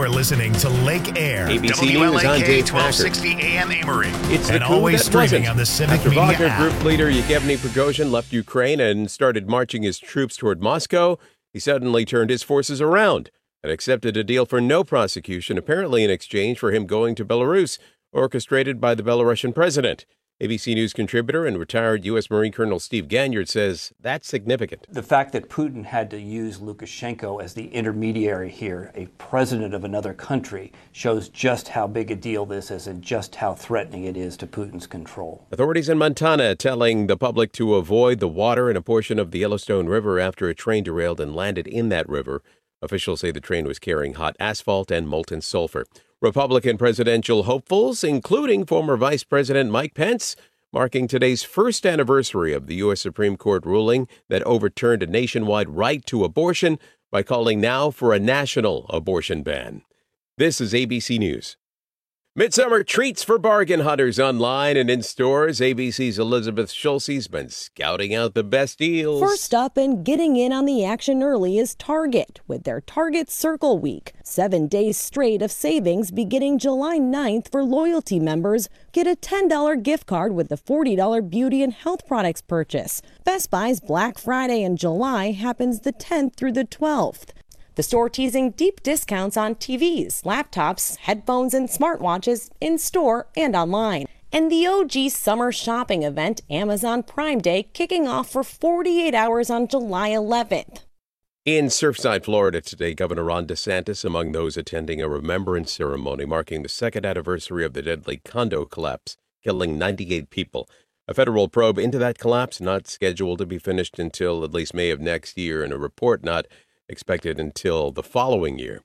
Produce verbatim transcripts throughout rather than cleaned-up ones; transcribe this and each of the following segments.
You're listening to Lake Air. A B C News, I'm Dave twelve sixty A M Amory. It's and the coup always that streaming wasn't. on the Civic After Media Wagner app. Group leader Yevgeny Prigozhin left Ukraine and started marching his troops toward Moscow, he suddenly turned his forces around and accepted a deal for no prosecution, apparently in exchange for him going to Belarus, orchestrated by the Belarusian president. A B C News contributor and retired U S Marine Colonel Steve Ganyard says that's significant. The fact that Putin had to use Lukashenko as the intermediary here, a president of another country, shows just how big a deal this is and just how threatening it is to Putin's control. Authorities in Montana telling the public to avoid the water in a portion of the Yellowstone River after a train derailed and landed in that river. Officials say the train was carrying hot asphalt and molten sulfur. Republican presidential hopefuls, including former Vice President Mike Pence, marking today's first anniversary of the U S Supreme Court ruling that overturned a nationwide right to abortion by calling now for a national abortion ban. This is A B C News. Midsummer treats for bargain hunters online and in stores. A B C's Elizabeth Schulze's been scouting out the best deals. First up and getting in on the action early is Target with their Target Circle Week. Seven days straight of savings beginning July ninth for loyalty members. Get a ten dollars gift card with the forty dollars beauty and health products purchase. Best Buy's Black Friday in July happens the tenth through the twelfth. The store teasing deep discounts on T Vs, laptops, headphones, and smartwatches in-store and online. And the O G summer shopping event, Amazon Prime Day, kicking off for forty-eight hours on July eleventh. In Surfside, Florida today, Governor Ron DeSantis among those attending a remembrance ceremony marking the second anniversary of the deadly condo collapse, killing ninety-eight people. A federal probe into that collapse not scheduled to be finished until at least May of next year, and a report not expected until the following year.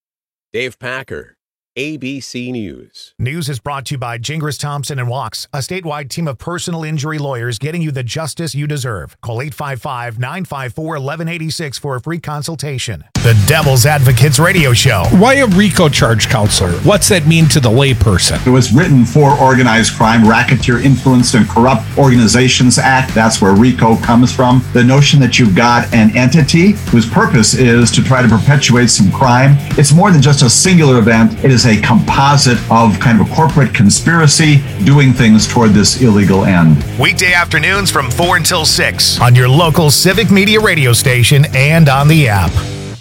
Dave Packer, A B C News. News is brought to you by Gingras Thompson and Walks, a statewide team of personal injury lawyers getting you the justice you deserve. Call eight five five, nine five four, one one eight six for a free consultation. The Devil's Advocates Radio Show. Why a RICO charge counselor? What's that mean to the layperson? It was written for Organized Crime, Racketeer Influenced and Corrupt Organizations Act. That's where RICO comes from. The notion that you've got an entity whose purpose is to try to perpetuate some crime. It's more than just a singular event. It is a composite of kind of a corporate conspiracy doing things toward this illegal end. Weekday afternoons from four until six on your local Civic Media radio station and on the app.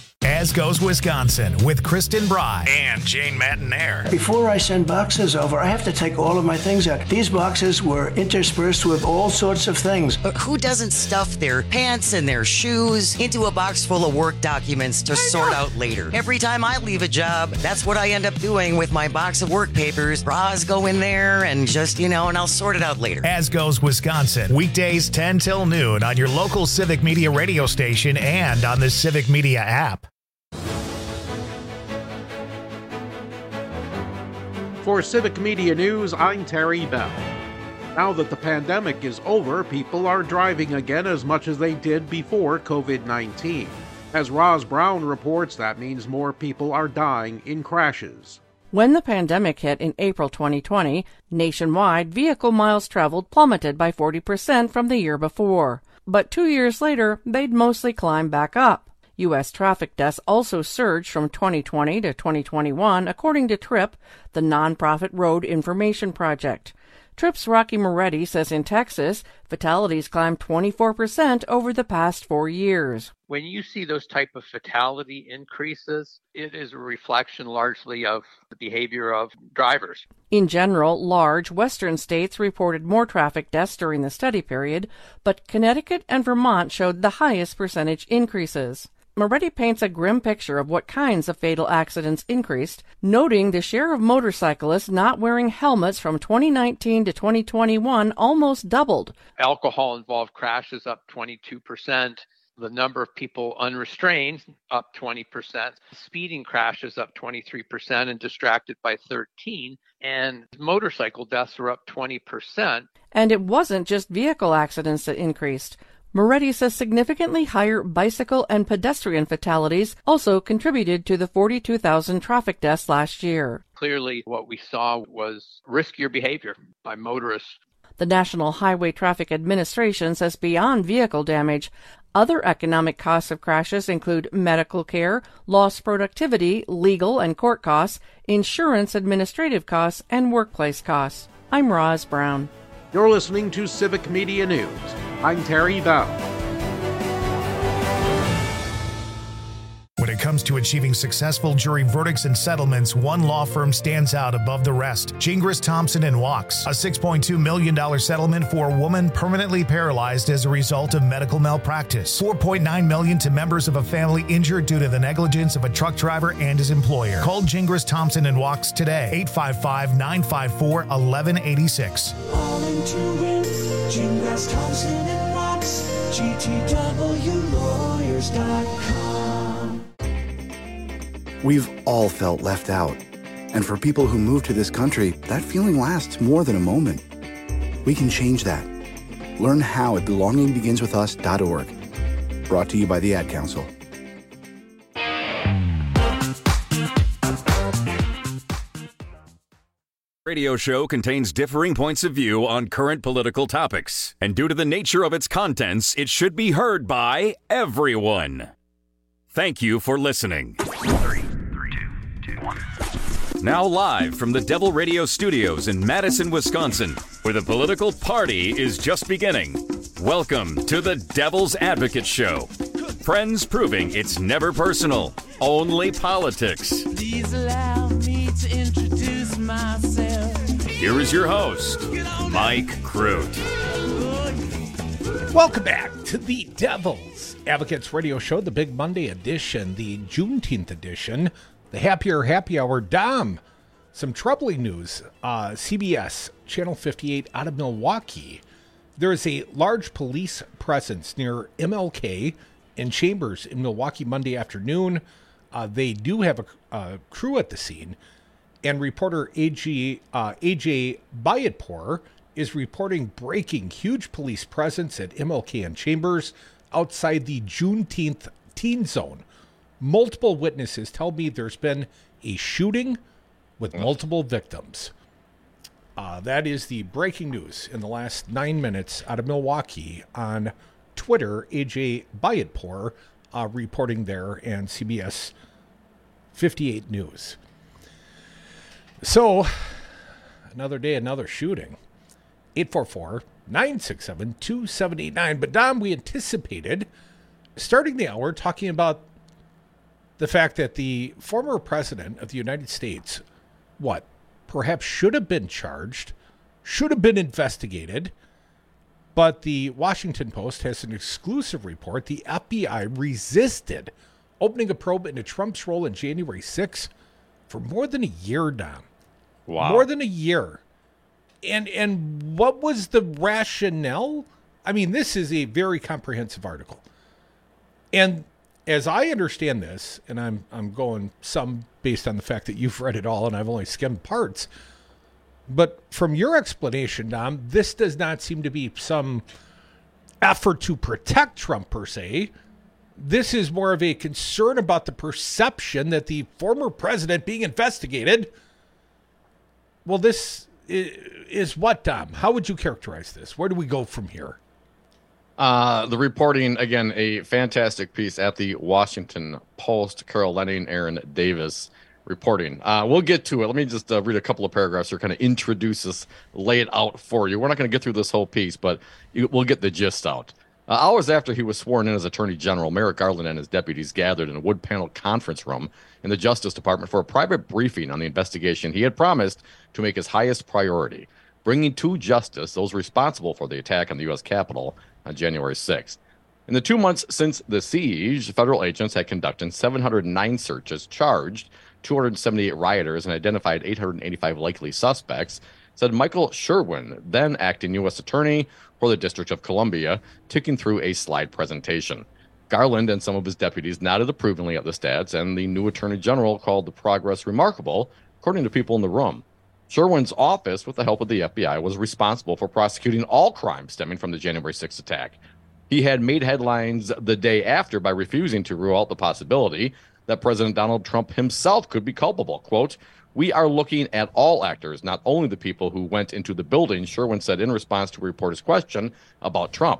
As Goes Wisconsin with Kristen Bry and Jane Matinaire. Before I send boxes over, I have to take all of my things out. These boxes were interspersed with all sorts of things. But who doesn't stuff their pants and their shoes into a box full of work documents to sort out later? Every time I leave a job, that's what I end up doing with my box of work papers. Bras go in there and just, you know, and I'll sort it out later. As Goes Wisconsin, weekdays ten till noon on your local Civic Media radio station and on the Civic Media app. For Civic Media News, I'm Terry Bell. Now that the pandemic is over, people are driving again as much as they did before covid nineteen. As Roz Brown reports, that means more people are dying in crashes. When the pandemic hit in April twenty twenty, nationwide vehicle miles traveled plummeted by forty percent from the year before. But two years later, they'd mostly climbed back up. U S traffic deaths also surged from twenty twenty to twenty twenty-one, according to TRIP, the nonprofit road information project. TRIP's Rocky Moretti says in Texas, fatalities climbed twenty-four percent over the past four years. When you see those type of fatality increases, it is a reflection largely of the behavior of drivers. In general, large western states reported more traffic deaths during the study period, but Connecticut and Vermont showed the highest percentage increases. Moretti paints a grim picture of what kinds of fatal accidents increased, noting the share of motorcyclists not wearing helmets from twenty nineteen to twenty twenty-one almost doubled. Alcohol-involved crashes up twenty-two percent. The number of people unrestrained up twenty percent. Speeding crashes up twenty-three percent and distracted by thirteen. And motorcycle deaths are up twenty percent. And it wasn't just vehicle accidents that increased. Moretti says significantly higher bicycle and pedestrian fatalities also contributed to the forty-two thousand traffic deaths last year. Clearly, what we saw was riskier behavior by motorists. The National Highway Traffic Administration says beyond vehicle damage, Other economic costs of crashes include medical care, lost productivity, legal and court costs, insurance administrative costs, and workplace costs. I'm Roz Brown. You're listening to Civic Media News. I'm Terry Bell. When it comes to achieving successful jury verdicts and settlements, one law firm stands out above the rest. Gingras, Thompson and Wachs, a six point two million dollars settlement for a woman permanently paralyzed as a result of medical malpractice. four point nine million dollars to members of a family injured due to the negligence of a truck driver and his employer. Call Gingras, Thompson and Wachs today, eight five five, nine five four, one one eight six. All into win, Gingras, Thompson and Wachs, G T W lawyers dot com. We've all felt left out. And for people who move to this country, that feeling lasts more than a moment. We can change that. Learn how at belonging begins with us dot org. Brought to you by the Ad Council. Radio show contains differing points of view on current political topics. And due to the nature of its contents, it should be heard by everyone. Thank you for listening. Now live from the Devil Radio Studios in Madison, Wisconsin, where the political party is just beginning. Welcome to the Devil's Advocate Show. Friends proving it's never personal, only politics. Please allow me to introduce myself. Here is your host, Mike Crute. Welcome back to the Devil's Advocates Radio Show, the Big Monday edition, the Juneteenth edition. The Happier Happy Hour. Dom, some troubling news. Uh, C B S, Channel fifty-eight out of Milwaukee. There is a large police presence near M L K and Chambers in Milwaukee Monday afternoon. Uh, they do have a, a crew at the scene. And reporter A J, uh, A J Bayatpour is reporting breaking huge police presence at M L K and Chambers outside the Juneteenth teen zone. Multiple witnesses tell me there's been a shooting with multiple victims. Uh, that is the breaking news in the last nine minutes out of Milwaukee on Twitter. A J Bayatpour uh, reporting there, and C B S fifty-eight News. So, another day, another shooting. eight four four, nine six seven, two seven eight nine. But Dom, we anticipated starting the hour talking about the fact that the former president of the United States, what, perhaps should have been charged, should have been investigated, but the Washington Post has an exclusive report. The F B I resisted opening a probe into Trump's role in January sixth for more than a year, Dom. Wow. More than a year. And and what was the rationale? I mean, this is a very comprehensive article. And as I understand this, and I'm I'm going some based on the fact that you've read it all and I've only skimmed parts, but from your explanation, Dom, this does not seem to be some effort to protect Trump per se. This is more of a concern about the perception that the former president being investigated. Well, this is, is what, Dom? How would you characterize this? Where do we go from here? Uh, the reporting, again, a fantastic piece at the Washington Post. Carol Lenning, Aaron Davis reporting. Uh, we'll get to it. Let me just uh, read a couple of paragraphs here, kind of introduce this, lay it out for you. We're not going to get through this whole piece, but you, we'll get the gist out. Uh, hours after he was sworn in as Attorney General, Merrick Garland and his deputies gathered in a wood panel conference room in the Justice Department for a private briefing on the investigation he had promised to make his highest priority, bringing to justice those responsible for the attack on the U S Capitol on January sixth. In the two months since the siege, federal agents had conducted seven hundred nine searches, charged two hundred seventy-eight rioters, and identified eight hundred eighty-five likely suspects, said Michael Sherwin, then acting U S Attorney for the District of Columbia, ticking through a slide presentation. Garland and some of his deputies nodded approvingly at the stats, and the new Attorney General called the progress remarkable, according to people in the room. Sherwin's office, with the help of the F B I, was responsible for prosecuting all crimes stemming from the January sixth attack. He had made headlines the day after by refusing to rule out the possibility that President Donald Trump himself could be culpable. Quote, "We are looking at all actors, not only the people who went into the building," Sherwin said in response to a reporter's question about Trump.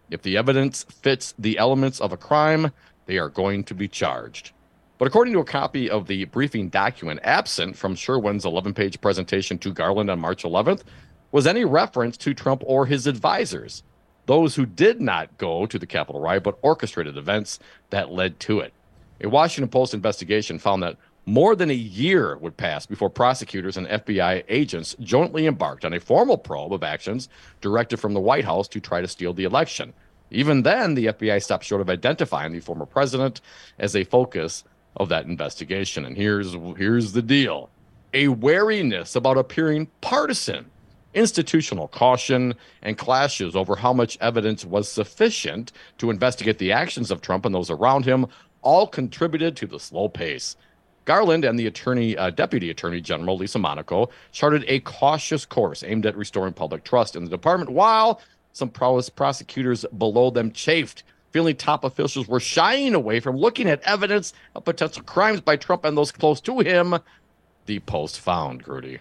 If the evidence fits the elements of a crime, they are going to be charged. But according to a copy of the briefing document, absent from Sherwin's eleven-page presentation to Garland on March eleventh was any reference to Trump or his advisors, those who did not go to the Capitol riot but orchestrated events that led to it. A Washington Post investigation found that more than a year would pass before prosecutors and F B I agents jointly embarked on a formal probe of actions directed from the White House to try to steal the election. Even then, the F B I stopped short of identifying the former president as a focus of that investigation. And here's here's the deal. A wariness about appearing partisan, institutional caution, and clashes over how much evidence was sufficient to investigate the actions of Trump and those around him all contributed to the slow pace. Garland and the attorney, uh, Deputy Attorney General Lisa Monaco charted a cautious course aimed at restoring public trust in the department, while some prowess prosecutors below them chafed, feeling top officials were shying away from looking at evidence of potential crimes by Trump and those close to him, the Post found, Grudy.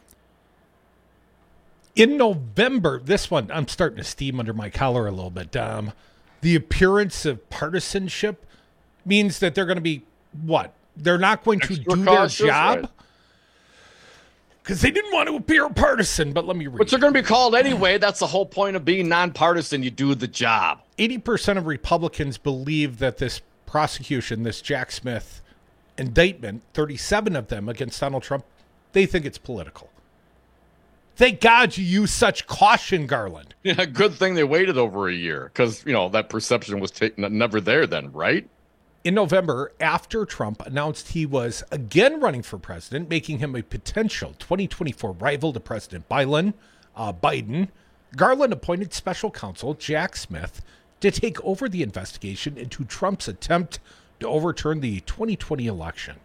In November, this one, I'm starting to steam under my collar a little bit, Dom. The appearance of partisanship means that they're going to be, what? They're not going to Extra do cautious, their job? right. Because they didn't want to appear partisan, but let me read. But they're going to be called anyway. That's the whole point of being nonpartisan. You do the job. eighty percent of Republicans believe that this prosecution, this Jack Smith indictment, thirty-seven of them against Donald Trump, they think it's political. Thank God you use such caution, Garland. Yeah, good thing they waited over a year because, you know, that perception was ta- never there then, right? In November, after Trump announced he was again running for president, making him a potential twenty twenty-four rival to President Biden, uh, Biden, Garland appointed special counsel Jack Smith to take over the investigation into Trump's attempt to overturn the twenty twenty election.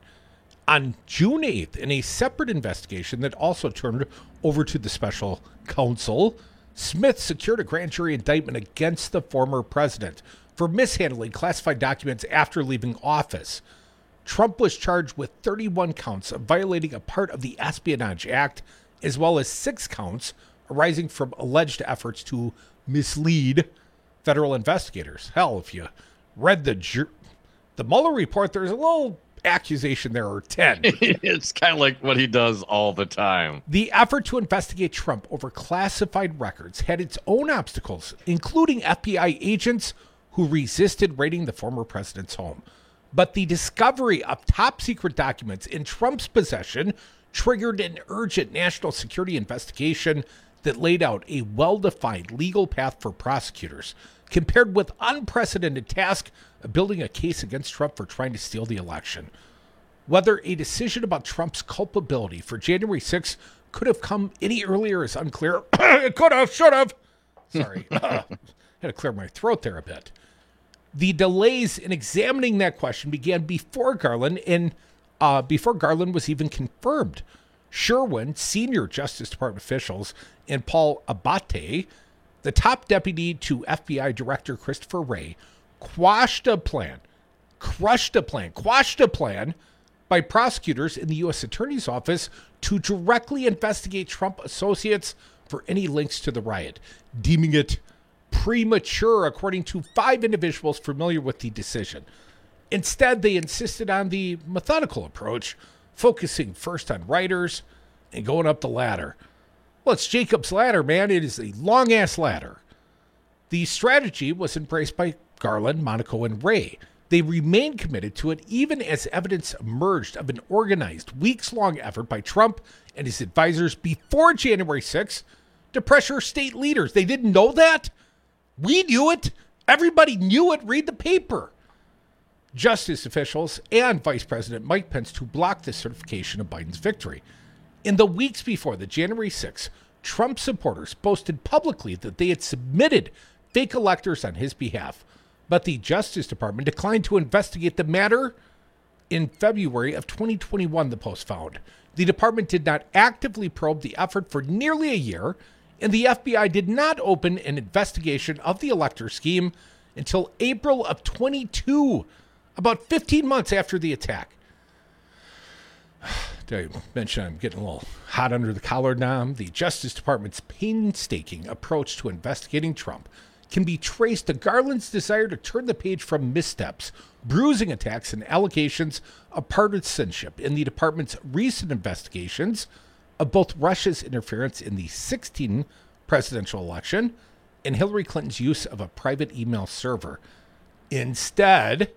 On June eighth, in a separate investigation that also turned over to the special counsel, Smith secured a grand jury indictment against the former president for mishandling classified documents after leaving office. Trump was charged with thirty-one counts of violating a part of the Espionage Act, as well as six counts arising from alleged efforts to mislead federal investigators. Hell, if you read the ju- the Mueller report, there's a little accusation there, or ten. It's kind of like what he does all the time. The effort to investigate Trump over classified records had its own obstacles, including F B I agents who resisted raiding the former president's home. But the discovery of top secret documents in Trump's possession triggered an urgent national security investigation that laid out a well-defined legal path for prosecutors, compared with unprecedented task of building a case against Trump for trying to steal the election. Whether a decision about Trump's culpability for January sixth could have come any earlier is unclear. It could have, should have. Sorry. uh, had to clear my throat there a bit. The delays in examining that question began before Garland and uh, before Garland was even confirmed. Sherwin, senior Justice Department officials, and Paul Abate, the top deputy to F B I Director Christopher Wray, quashed a plan, crushed a plan, quashed a plan by prosecutors in the U S Attorney's Office to directly investigate Trump associates for any links to the riot, deeming it premature, according to five individuals familiar with the decision. Instead, they insisted on the methodical approach, focusing first on writers and going up the ladder. Well, it's Jacob's ladder, man. It is a long-ass ladder. The strategy was embraced by Garland, Monaco, and Wray. They remained committed to it even as evidence emerged of an organized, weeks-long effort by Trump and his advisors before January sixth to pressure state leaders. They didn't know that? We knew it. Everybody knew it. Read the paper. Justice officials and Vice President Mike Pence to block the certification of Biden's victory. In the weeks before the January sixth, Trump supporters boasted publicly that they had submitted fake electors on his behalf, but the Justice Department declined to investigate the matter. In February of twenty twenty-one, the Post found the department did not actively probe the effort for nearly a year, and the F B I did not open an investigation of the elector scheme until April of twenty-two, about fifteen months after the attack. Did I mention I'm getting a little hot under the collar now? The Justice Department's painstaking approach to investigating Trump can be traced to Garland's desire to turn the page from missteps, bruising attacks, and allegations of partisanship in the department's recent investigations of both Russia's interference in the sixteen presidential election and Hillary Clinton's use of a private email server. Instead,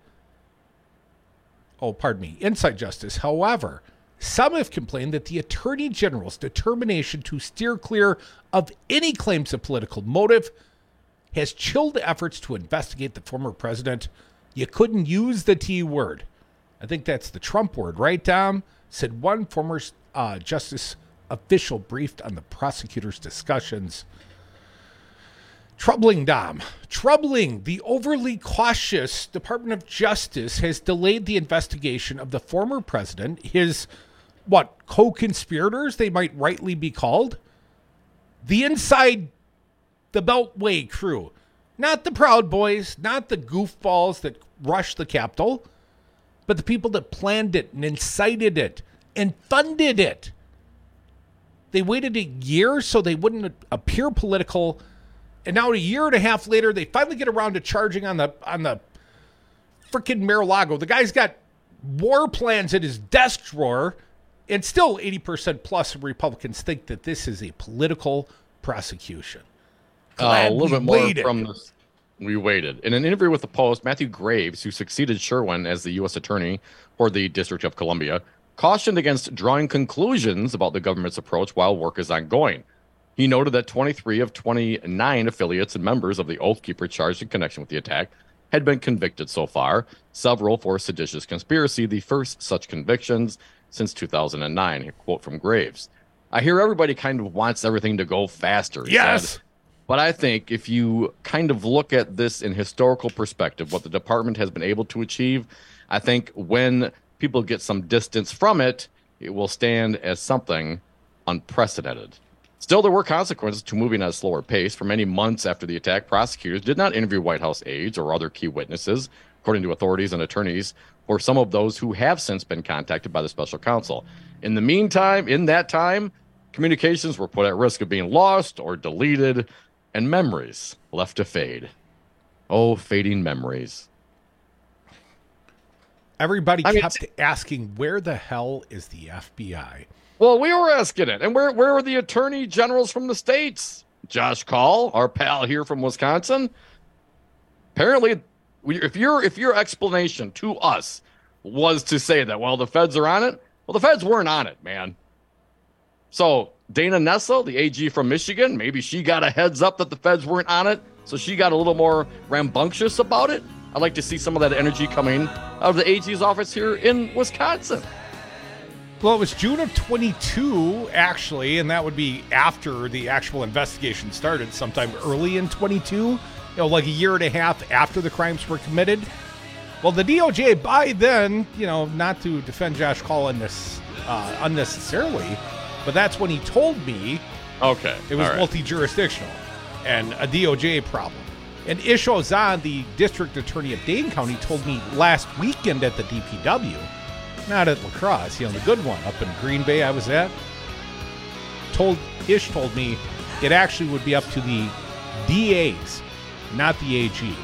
oh, pardon me, inside justice, however, some have complained that the Attorney General's determination to steer clear of any claims of political motive has chilled efforts to investigate the former president. You couldn't use the T word. I think that's the Trump word, right, Dom? Said one former uh, justice official briefed on the prosecutor's discussions. Troubling, Dom. Troubling. The overly cautious Department of Justice has delayed the investigation of the former president, his, what, co-conspirators, they might rightly be called? The inside the Beltway crew. Not the Proud Boys, not the goofballs that rushed the Capitol, but the people that planned it and incited it and funded it. They waited a year so they wouldn't appear political, and now a year and a half later, they finally get around to charging on the on the freaking Mar-a-Lago. The guy's got war plans in his desk drawer, and still eighty percent plus of Republicans think that this is a political prosecution. Uh, a little bit more waited. from this. We waited. In an interview with the Post, Matthew Graves, who succeeded Sherwin as the U S attorney for the District of Columbia, cautioned against drawing conclusions about the government's approach while work is ongoing. He noted that twenty-three of twenty-nine affiliates and members of the Oath Keeper charged in connection with the attack had been convicted so far, several for seditious conspiracy, the first such convictions since two thousand nine. A quote from Graves. I hear everybody kind of wants everything to go faster. Yes. Said. But I think if you kind of look at this in historical perspective, what the department has been able to achieve, I think when people get some distance from it, it will stand as something unprecedented. Still, there were consequences to moving at a slower pace. For many months after the attack, prosecutors did not interview White House aides or other key witnesses, according to authorities and attorneys, or some of those who have since been contacted by the special counsel. In the meantime, in that time, communications were put at risk of being lost or deleted, and memories left to fade. Oh, fading memories. Everybody I mean, kept asking, where the hell is the F B I? Well, we were asking it. And where, where were the attorney generals from the states? Josh Kaul, our pal here from Wisconsin. Apparently, we, if your if your explanation to us was to say that, well, the feds are on it, well, the feds weren't on it, man. So Dana Nessel, the A G from Michigan, maybe she got a heads up that the feds weren't on it, so she got a little more rambunctious about it. I'd like to see some of that energy coming out of the A G's office here in Wisconsin. Well, it was June of twenty-two, actually, and that would be after the actual investigation started, sometime early in twenty-two, you know, like a year and a half after the crimes were committed. Well, the D O J, by then, you know, not to defend Josh Kaul in this, uh, unnecessarily, but that's when he told me okay, it was right. multi-jurisdictional and a D O J problem. And Ish Ozan, the district attorney of Dane County, told me last weekend at the D P W, not at La Crosse, you know, the good one up in Green Bay I was at, told Ish told me it actually would be up to the D As, not the A G.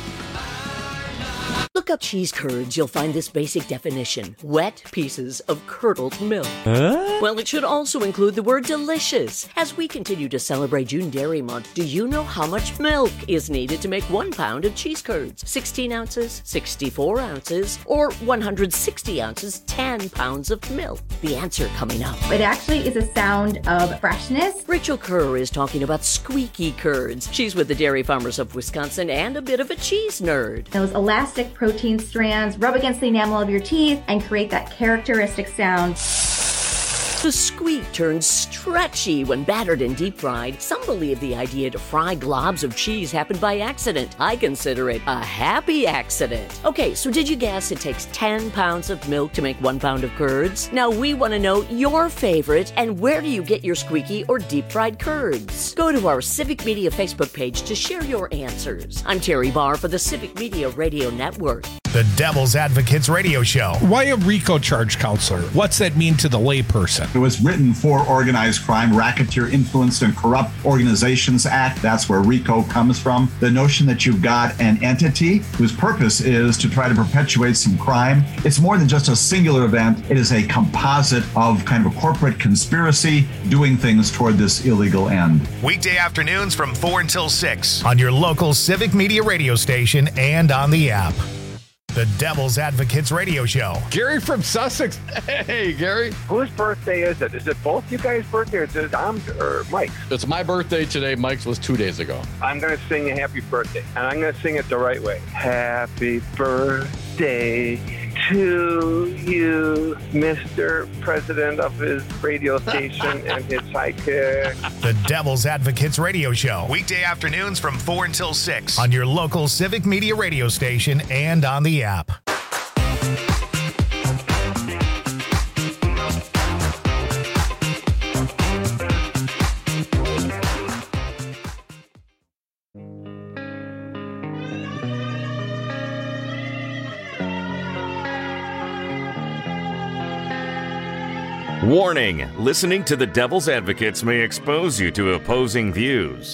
Look up cheese curds, you'll find this basic definition. Wet pieces of curdled milk. Huh? Well, it should also include the word delicious. As we continue to celebrate June Dairy Month, do you know how much milk is needed to make one pound of cheese curds? sixteen ounces, sixty-four ounces, or one hundred sixty ounces, ten pounds of milk? The answer coming up. It actually is a sound of freshness. Rachel Kerr is talking about squeaky curds. She's with the Dairy Farmers of Wisconsin and a bit of a cheese nerd. Those elastic protein strands rub against the enamel of your teeth and create that characteristic sound. The squeak turns stretchy when battered and deep fried. Some believe the idea to fry globs of cheese happened by accident. I consider it a happy accident. Okay, so did you guess it takes ten pounds of milk to make one pound of curds? Now we want to know your favorite and where do you get your squeaky or deep fried curds? Go to our Civic Media Facebook page to share your answers. I'm Terry Barr for the Civic Media Radio Network. The Devil's Advocates Radio Show. Why a RICO charge, counselor? What's that mean to the layperson? It was written for Organized Crime, Racketeer Influenced and Corrupt Organizations Act. That's where RICO comes from. The notion that you've got an entity whose purpose is to try to perpetuate some crime. It's more than just a singular event. It is a composite of kind of a corporate conspiracy doing things toward this illegal end. Weekday afternoons from four until six on your local Civic Media radio station and on the app. The Devil's Advocates Radio Show. Gary from Sussex. Hey, Gary. Whose birthday is it? Is it both you guys' birthday or is it Dom's or Mike's? It's my birthday today. Mike's was two days ago. I'm going to sing a happy birthday, and I'm going to sing it the right way. Happy birthday to you, Mister President of his radio station and his sidekick. The Devil's Advocates Radio Show. Weekday afternoons from four until six on your local Civic Media radio station and on the app. Warning, listening to the Devil's Advocates may expose you to opposing views.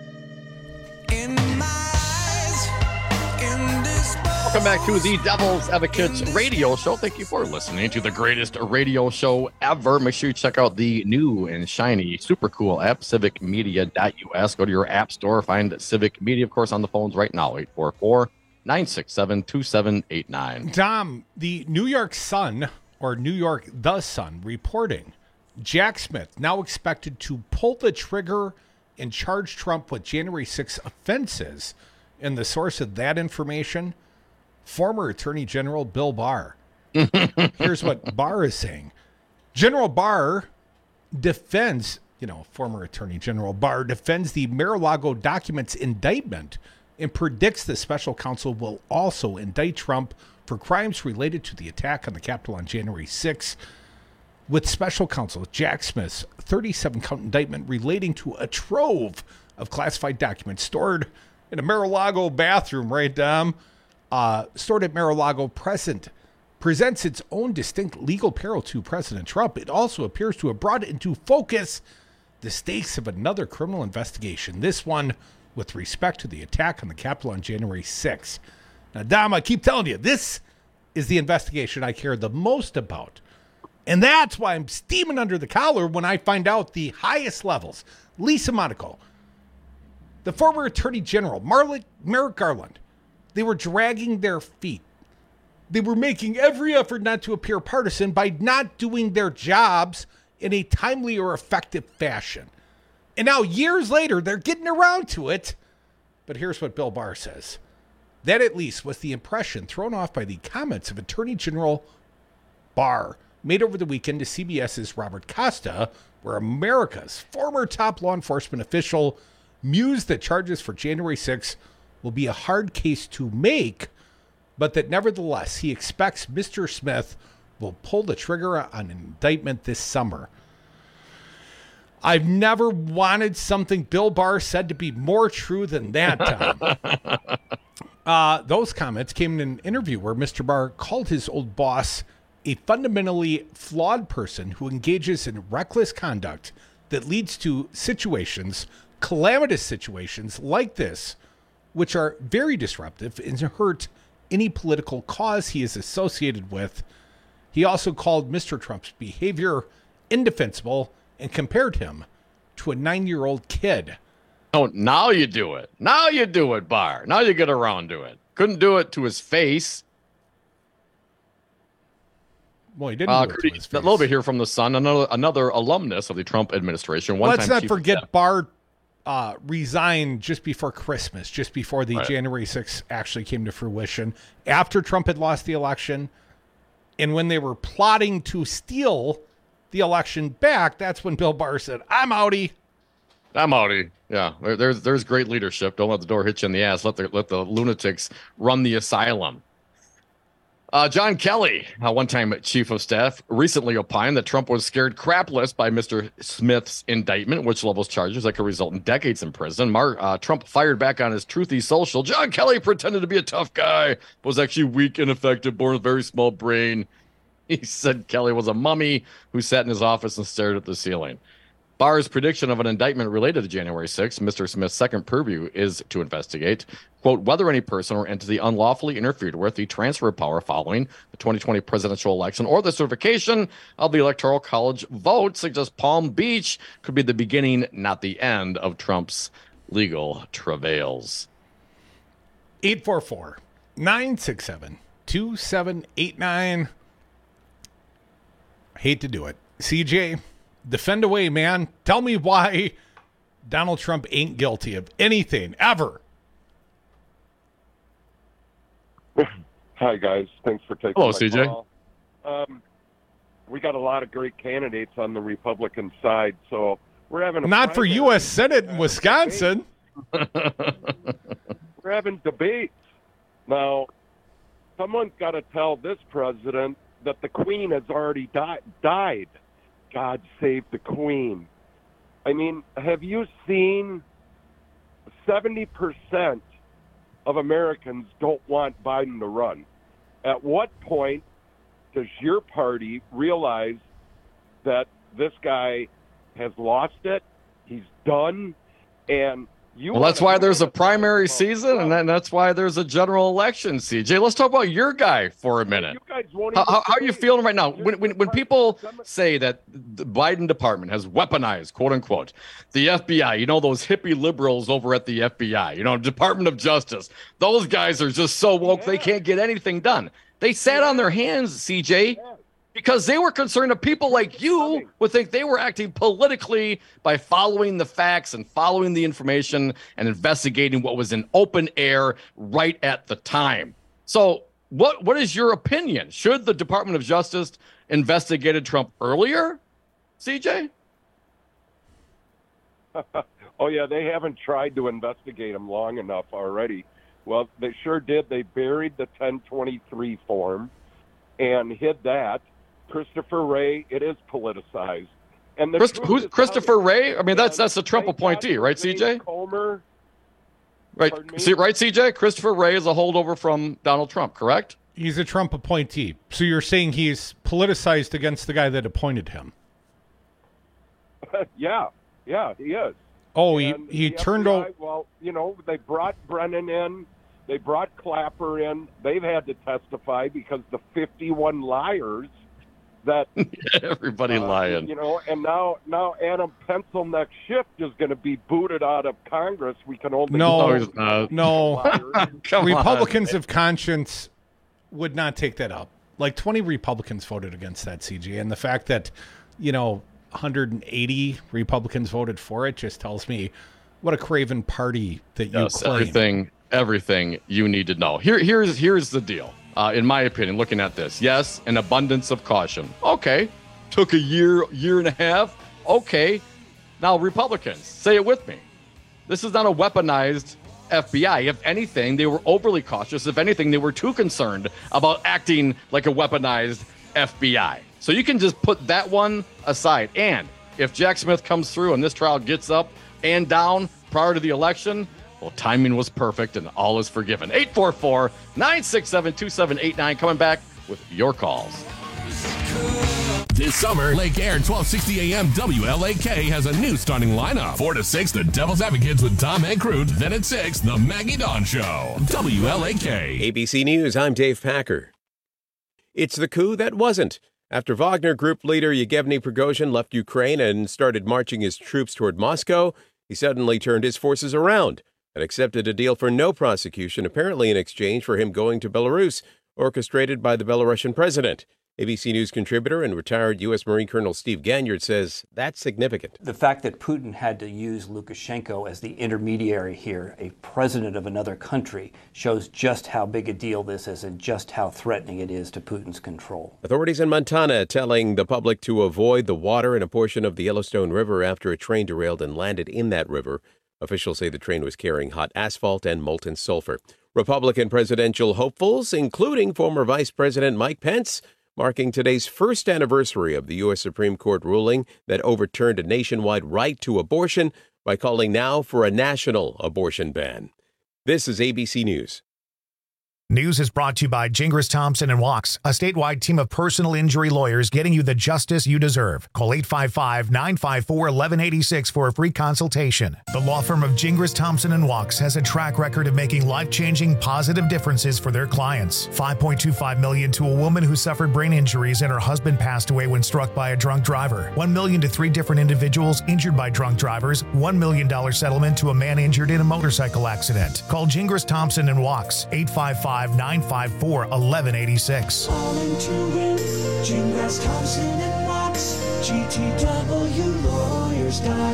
Welcome back to the Devil's Advocates Radio Show. Thank you for listening to the greatest radio show ever. Make sure you check out the new and shiny, super cool app, civic media dot U S. Go to your app store, find Civic Media, of course, on the phones right now, eight four four, nine six seven, two seven eight nine. Dom, the New York Sun, or New York The Sun, reporting Jack Smith now expected to pull the trigger and charge Trump with January sixth offenses. And the source of that information, former Attorney General Bill Barr. Here's what Barr is saying. General Barr defends, you know, former Attorney General Barr defends the Mar-a-Lago documents indictment and predicts the special counsel will also indict Trump for crimes related to the attack on the Capitol on January sixth, with special counsel Jack Smith's thirty-seven count indictment relating to a trove of classified documents stored in a Mar-a-Lago bathroom, right, Dom? Uh, stored at Mar-a-Lago present presents its own distinct legal peril to President Trump. It also appears to have brought into focus the stakes of another criminal investigation, this one with respect to the attack on the Capitol on January sixth. Now, Dom, I keep telling you, this is the investigation I care the most about. And that's why I'm steaming under the collar when I find out the highest levels. Lisa Monaco, the former Attorney General, Marla, Merrick Garland, they were dragging their feet. They were making every effort not to appear partisan by not doing their jobs in a timely or effective fashion. And now, years later, they're getting around to it. But here's what Bill Barr says. That, at least, was the impression thrown off by the comments of Attorney General Barr made over the weekend to C B S's Robert Costa, where America's former top law enforcement official mused that charges for January sixth will be a hard case to make, but that nevertheless he expects Mister Smith will pull the trigger on an indictment this summer. I've never wanted something Bill Barr said to be more true than that, Tom. uh, those comments came in an interview where Mister Barr called his old boss a fundamentally flawed person who engages in reckless conduct that leads to situations, calamitous situations like this, which are very disruptive and hurt any political cause he is associated with. He also called Mister Trump's behavior indefensible and compared him to a nine-year-old kid. Oh, now you do it. Now you do it, Barr. Now you get around to it. Couldn't do it to his face. Well, he didn't uh, do it to his face. A little bit here from the Sun, another another alumnus of the Trump administration. One Let's time not chief forget Barr uh, resigned just before Christmas, just before the Right. January sixth actually came to fruition, after Trump had lost the election. And when they were plotting to steal the election back, that's when Bill Barr said, I'm outie. I'm outie. Yeah, there, there's there's great leadership. Don't let the door hit you in the ass. Let the let the lunatics run the asylum. Uh, John Kelly, a one-time chief of staff, recently opined that Trump was scared crapless by Mister Smith's indictment, which levels charges that could result in decades in prison. Mar- uh, Trump fired back on his Truthy Social. John Kelly pretended to be a tough guy, but was actually weak, ineffective, born with a very small brain. He said Kelly was a mummy who sat in his office and stared at the ceiling. Barr's prediction of an indictment related to January sixth, Mister Smith's second purview is to investigate, quote, whether any person or entity unlawfully interfered with the transfer of power following the twenty twenty presidential election or the certification of the Electoral College vote. Suggests Palm Beach could be the beginning, not the end, of Trump's legal travails. eight four four, nine six seven, two seven eight nine. Hate to do it. C J, defend away, man. Tell me why Donald Trump ain't guilty of anything, ever. Hi, guys. Thanks for taking Hello, my C J. call. Um, we got a lot of great candidates on the Republican side, so we're having a Not for primary. U S Senate in Wisconsin. We're having debates. Now, someone's got to tell this president that the Queen has already di- died. God save the Queen. I mean, have you seen seventy percent of Americans don't want Biden to run? At what point does your party realize that this guy has lost it, he's done, and you Well, that's why there's a primary season, and then that's why there's a general election, C J. Let's talk about your guy for a minute. You guys won't How, even how, how are you feeling right now? When, when, when people say that the Biden department has weaponized, quote unquote, the F B I, you know, those hippie liberals over at the F B I, you know, Department of Justice, those guys are just so woke they can't get anything done. They sat on their hands, C J, because they were concerned that people like you would think they were acting politically by following the facts and following the information and investigating what was in open air right at the time. So what what is your opinion? Should the Department of Justice investigated Trump earlier, C J? Oh, yeah, they haven't tried to investigate him long enough already. Well, they sure did. They buried the ten twenty-three form and hid that. Christopher Wray, it is politicized. And the Chris, truth who's is Christopher out- Wray? I mean, that's Yeah, that's a Trump they appointee, got right, C J? James Comer. Right, Pardon me? see, right, C J? Christopher Wray is a holdover from Donald Trump, correct? He's a Trump appointee. So you're saying he's politicized against the guy that appointed him? yeah, yeah, he is. Oh, he, And he the turned F B I, over. Well, you know, they brought Brennan in. They brought Clapper in. They've had to testify because the fifty-one liars that Everybody uh, lying. You know, and now now Adam Pencil next shift is going to be booted out of Congress. We can only No, he's not. no. Come Republicans of conscience would not take that up. Like twenty Republicans voted against that, C G. And the fact that, you know, one hundred eighty Republicans voted for it just tells me what a craven party that you Yes, claim. everything, everything you need to know. Here, here's here's the deal. Uh, in my opinion, looking at this, yes, an abundance of caution. Okay, took a year, year and a half. Okay, now Republicans, say it with me. This is not a weaponized F B I. If anything, they were overly cautious. If anything, they were too concerned about acting like a weaponized F B I. So you can just put that one aside. And if Jack Smith comes through and this trial gets up and down prior to the election, well, timing was perfect and all is forgiven. eight four four, nine six seven, two seven eight nine. Coming back with your calls. This summer, Lake Air twelve sixty A M W L A K has a new starting lineup. four to six, the Devil's Advocates with Tom and Crude. Then at six, the Maggie Dawn Show. W L A K. A B C News, I'm Dave Packer. It's the coup that wasn't. After Wagner Group leader Yevgeny Prigozhin left Ukraine and started marching his troops toward Moscow, he suddenly turned his forces around and accepted a deal for no prosecution, apparently in exchange for him going to Belarus, orchestrated by the Belarusian president. A B C News contributor and retired U S Marine Colonel Steve Ganyard says that's significant. The fact that Putin had to use Lukashenko as the intermediary here, a president of another country, shows just how big a deal this is and just how threatening it is to Putin's control. Authorities in Montana telling the public to avoid the water in a portion of the Yellowstone River after a train derailed and landed in that river. Officials say the train was carrying hot asphalt and molten sulfur. Republican presidential hopefuls, including former Vice President Mike Pence, marking today's first anniversary of the U S Supreme Court ruling that overturned a nationwide right to abortion by calling now for a national abortion ban. This is A B C News. News is brought to you by Gingras Thompson and Walks, a statewide team of personal injury lawyers getting you the justice you deserve. Call eight five five, nine five four, one one eight six for a free consultation. The law firm of Gingras Thompson and Walks has a track record of making life-changing positive differences for their clients. five point two five million dollars to a woman who suffered brain injuries and her husband passed away when struck by a drunk driver. one million dollars to three different individuals injured by drunk drivers. one million dollars settlement to a man injured in a motorcycle accident. Call Gingras Thompson and Walks, eight five five, nine five four, one one eight six. Calling to win, Gingras Thompson and Walks, G T W lawyers dot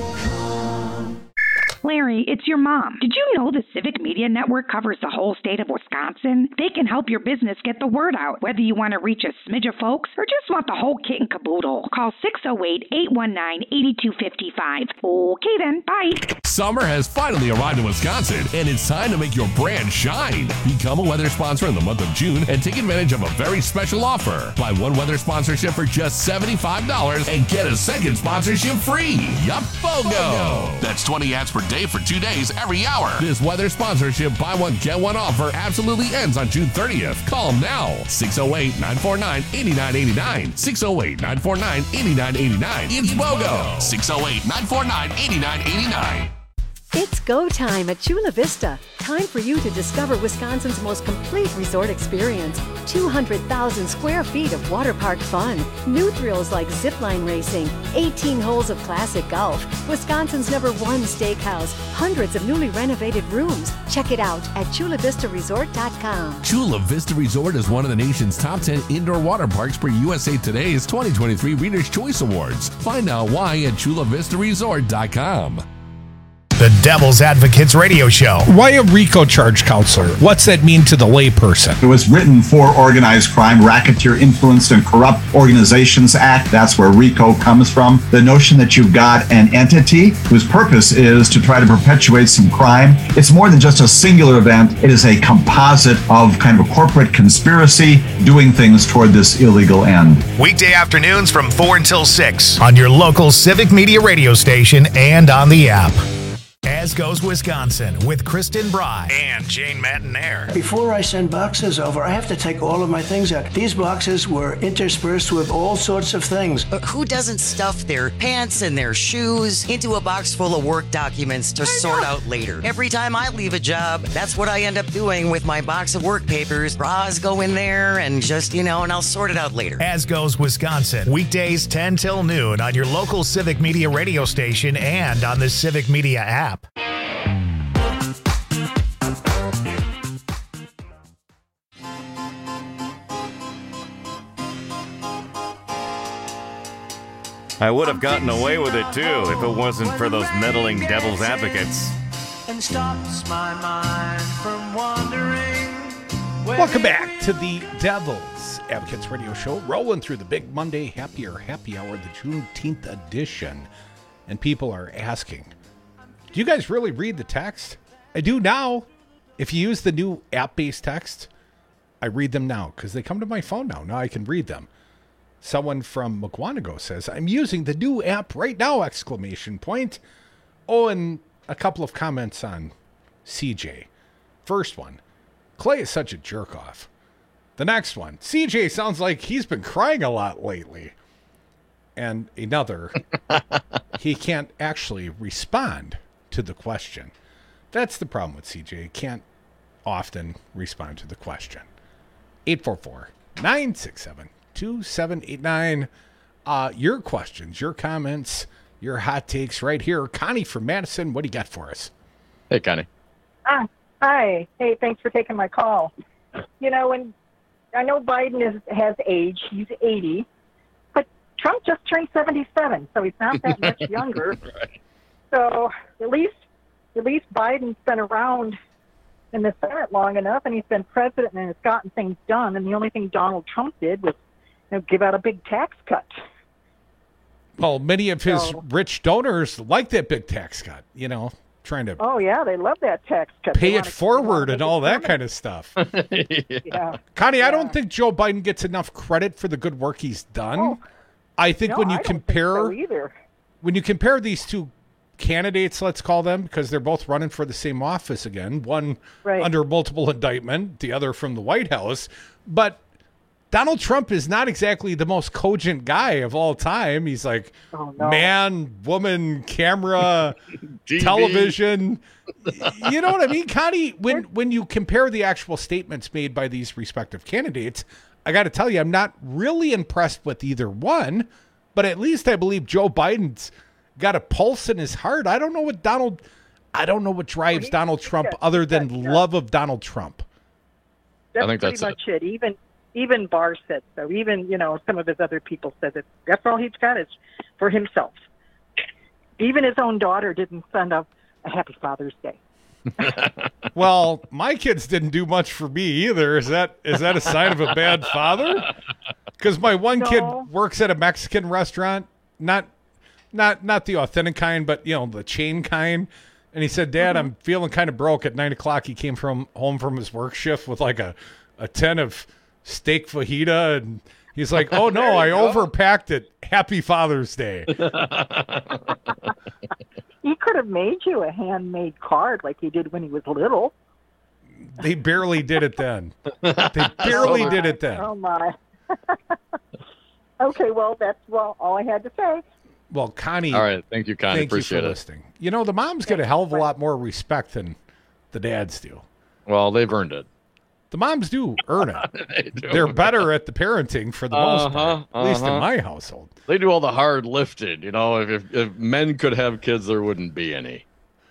com. Larry, it's your mom. Did you know the Civic Media Network covers the whole state of Wisconsin? They can help your business get the word out, whether you want to reach a smidge of folks or just want the whole kit and caboodle. Call six oh eight, eight one nine, eight two five five. Okay then, bye. Summer has finally arrived in Wisconsin, and it's time to make your brand shine. Become a weather sponsor in the month of June and take advantage of a very special offer. Buy one weather sponsorship for just seventy-five dollars and get a second sponsorship free. Yup, BOGO! That's twenty ads per day for two days every hour. This weather sponsorship buy one, get one offer absolutely ends on June thirtieth. Call them now. six oh eight, nine four nine, eight nine eight nine. six oh eight, nine four nine, eight nine eight nine. It's BOGO. six oh eight, nine four nine, eight nine eight nine. It's go time at Chula Vista. Time for you to discover Wisconsin's most complete resort experience. two hundred thousand square feet of water park fun. New thrills like zipline racing, eighteen holes of classic golf, Wisconsin's number one steakhouse, hundreds of newly renovated rooms. Check it out at chula vista resort dot com. Chula Vista Resort is one of the nation's top ten indoor water parks per U S A Today's twenty twenty-three Reader's Choice Awards. Find out why at chula vista resort dot com. The Devil's Advocates Radio Show. Why a RICO charge, counselor? What's that mean to the layperson? It was written for Organized Crime, Racketeer Influenced and Corrupt Organizations Act. That's where RICO comes from. The notion that you've got an entity whose purpose is to try to perpetuate some crime. It's more than just a singular event. It is a composite of kind of a corporate conspiracy doing things toward this illegal end. Weekday afternoons from four until six on your local Civic Media radio station and on the app. As Goes Wisconsin with Kristen Bry and Jane Matinaire. Before I send boxes over, I have to take all of my things out. These boxes were interspersed with all sorts of things. But who doesn't stuff their pants and their shoes into a box full of work documents to sort out later? Every time I leave a job, that's what I end up doing with my box of work papers. Bras go in there and just, you know, and I'll sort it out later. As Goes Wisconsin, weekdays ten till noon on your local Civic Media radio station and on the Civic Media app. I would have gotten away with it too if it wasn't for those meddling devil's advocates. And stops my mind from wandering. Welcome back to the Devil's Advocates Radio Show, rolling through the big Monday Happier Happy Hour, the Juneteenth edition. And people are asking, do you guys really read the text? I do now. If you use the new app-based text, I read them now because they come to my phone now. Now I can read them. Someone from McWanago says, I'm using the new app right now, exclamation point. Oh, and a couple of comments on C J. First one, Clay is such a jerk-off. The next one, C J sounds like he's been crying a lot lately. And another, he can't actually respond to the question. That's the problem with C J. He can't often respond to the question. eight four four, nine six seven, two seven eight nine. Uh, your questions, your comments, your hot takes right here. Connie from Madison, what do you got for us? Hey, Connie. Ah, hi. Hey, thanks for taking my call. You know, when I know Biden is, has age, he's eighty, but Trump just turned seventy-seven, so he's not that much younger. Right. So at least, at least Biden's been around in the Senate long enough, and he's been president and has gotten things done. And the only thing Donald Trump did was, you know, give out a big tax cut. Well, many of his So- rich donors like that big tax cut. You know, trying to Oh, yeah, they love that tax cut. pay They it wanna- forward they and wanna all make that it kind of stuff. Yeah. Connie, I don't think Joe Biden gets enough credit for the good work he's done. Oh. I think No, when you I don't think compare so either. when you compare these two candidates, let's call them, because they're both running for the same office again, one Right. under multiple indictment, the other from the White House. But Donald Trump is not exactly the most cogent guy of all time. He's like Oh, no. man, woman, camera, T V. television. You know what I mean, Connie? When when you compare the actual statements made by these respective candidates, I got to tell you, I'm not really impressed with either one. But at least I believe Joe Biden's got a pulse in his heart. I don't know what Donald, I don't know what drives Donald Trump other than love of Donald Trump. That's I think pretty that's much it. Even even Barr said so. Even, you know, some of his other people said that that's all he's got is for himself. Even his own daughter didn't send up a happy Father's Day. Well, my kids didn't do much for me either. Is that is that a sign of a bad father? Because my one No. kid works at a Mexican restaurant, not not not the authentic kind, but you know, the chain kind. And he said, "Dad, I'm feeling kind of broke." At nine o'clock, he came from home from his work shift with like a a tin of steak fajita, and he's like, "Oh no, There I you go. overpacked it. Happy Father's Day." He could have made you a handmade card like he did when he was little. They barely did it then. They barely Oh, did my. it then. Oh, my. Okay, well, that's well all I had to say. Well, Connie. All right. Thank you, Connie. Thank Appreciate you for it. listening. You know, the moms get a hell of a lot more respect than the dads do. Well, they've earned it. The moms do earn it. They do. They're better at the parenting for the most Uh-huh, part, at least in uh-huh. my household. They do all the hard lifting. You know, if, if if men could have kids, there wouldn't be any.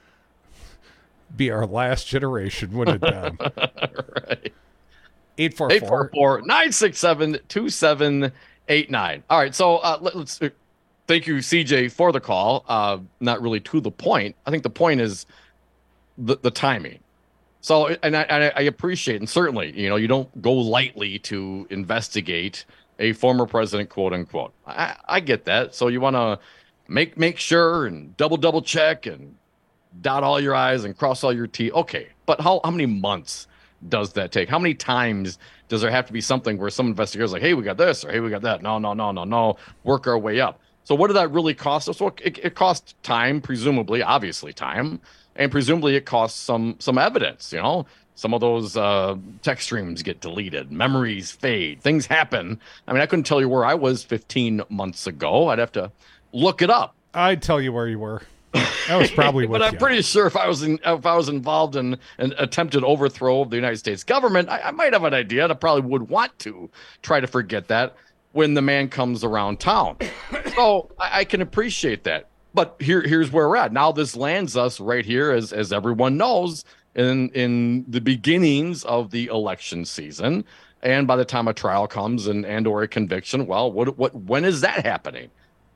Be our last generation, wouldn't it, Dom? Right. eight four eight four four four, nine six seven, two seven eight nine. All right, so uh, let, let's uh, thank you, C J, for the call. Uh, not really to the point. I think the point is the, the timing. So, and I, and I appreciate, and certainly, you know, you don't go lightly to investigate a former president, quote unquote. I, I get that. So you want to make make sure and double double check and dot all your I's and cross all your T's. Okay, but how how many months does that take? How many times does there have to be something where some investigator's like, hey, we got this, or hey, we got that? No, no, no, no, no. Work our way up. So what did that really cost us? Well, it, it cost time, presumably, obviously time, and presumably it costs some some evidence. You know, some of those uh, text streams get deleted, memories fade, things happen. I mean, I couldn't tell you where I was fifteen months ago. I'd have to look it up. I'd tell you where you were. That was probably But with I'm you. pretty sure if I was in, if I was involved in an attempted overthrow of the United States government, I, I might have an idea. And I probably would want to try to forget that when the man comes around town. So I, I can appreciate that. But here, here's where we're at. Now this lands us right here, as as everyone knows, in in the beginnings of the election season. And by the time a trial comes and and or a conviction, well, what what when is that happening?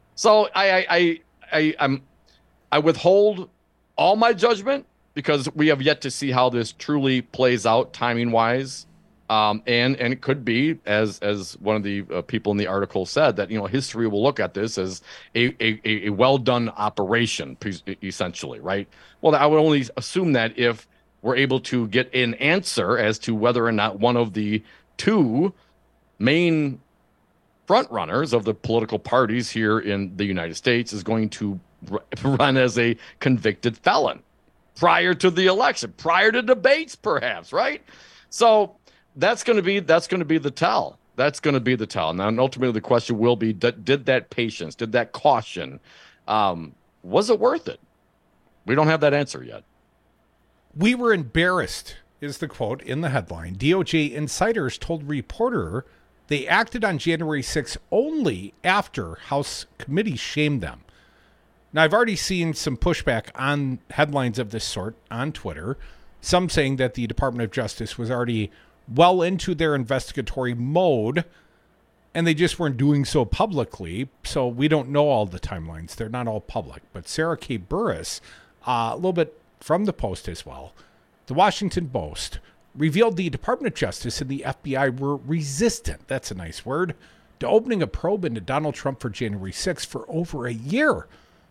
So I I I, I I'm. I withhold all my judgment because we have yet to see how this truly plays out timing wise. Um, and, and it could be, as, as one of the uh, people in the article said, that, you know, history will look at this as a, a, a well done operation, essentially. Right. Well, I would only assume that if we're able to get an answer as to whether or not one of the two main front runners of the political parties here in the United States is going to run as a convicted felon prior to the election, prior to debates, perhaps, right? So that's going to be that's going to be the tell. That's going to be the tell. Now, and ultimately, the question will be: did, did that patience, did that caution, um, was it worth it? We don't have that answer yet. We were embarrassed, is the quote in the headline. D O J insiders told reporter they acted on January sixth only after House committees shamed them. Now, I've already seen some pushback on headlines of this sort on Twitter, some saying that the Department of Justice was already well into their investigatory mode, and they just weren't doing so publicly, so we don't know all the timelines. They're not all public. But Sarah K. Burris, uh, a little bit from the Post as well, the Washington Post, revealed the Department of Justice and the F B I were resistant, that's a nice word, to opening a probe into Donald Trump for January sixth for over a year.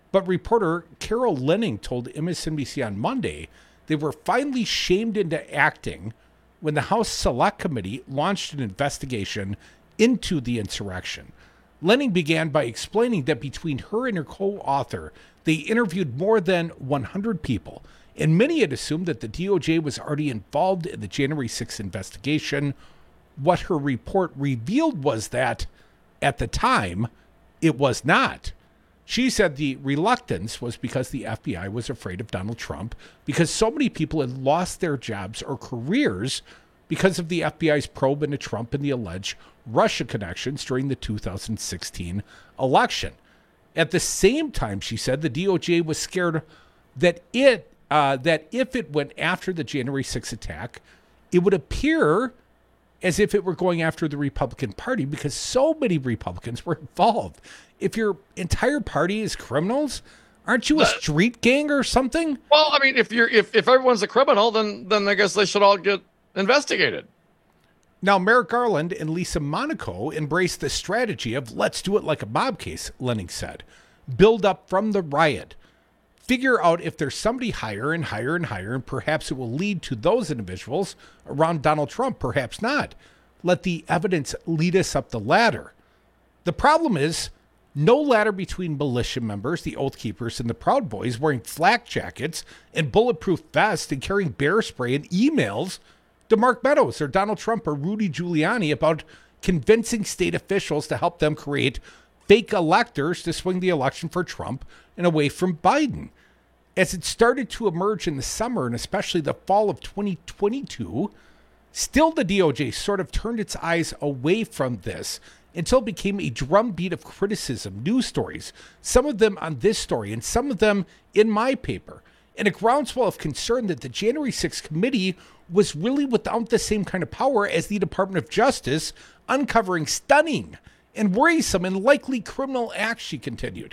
But reporter Carol Lenning told M S N B C on Monday they were finally shamed into acting when the House Select Committee launched an investigation into the insurrection. Lenning began by explaining that between her and her co-author, they interviewed more than one hundred people, and many had assumed that the D O J was already involved in the January sixth investigation. What her report revealed was that, at the time, it was not. She said the reluctance was because the F B I was afraid of Donald Trump, because so many people had lost their jobs or careers because of the F B I's probe into Trump and the alleged Russia connections during the two thousand sixteen election. At the same time, she said the D O J was scared that it uh, that if it went after the January sixth attack, it would appear as if it were going after the Republican Party because so many Republicans were involved. If your entire party is criminals, aren't you a street gang or something? Well, I mean, if you're if, if everyone's a criminal, then then I guess they should all get investigated. Now, Merrick Garland and Lisa Monaco embraced the strategy of let's do it like a mob case, Lenning said. Build up from the riot. Figure out if there's somebody higher and higher and higher, and perhaps it will lead to those individuals around Donald Trump, perhaps not. Let the evidence lead us up the ladder. The problem is no ladder between militia members, the Oath Keepers, and the Proud Boys wearing flak jackets and bulletproof vests and carrying bear spray and emails to Mark Meadows or Donald Trump or Rudy Giuliani about convincing state officials to help them create fake electors to swing the election for Trump and away from Biden. As it started to emerge in the summer and especially the fall of twenty twenty-two, still the D O J sort of turned its eyes away from this until it became a drumbeat of criticism, news stories, some of them on this story and some of them in my paper, and a groundswell of concern that the January sixth committee was really without the same kind of power as the Department of Justice, uncovering stunning and worrisome and likely criminal acts, she continued.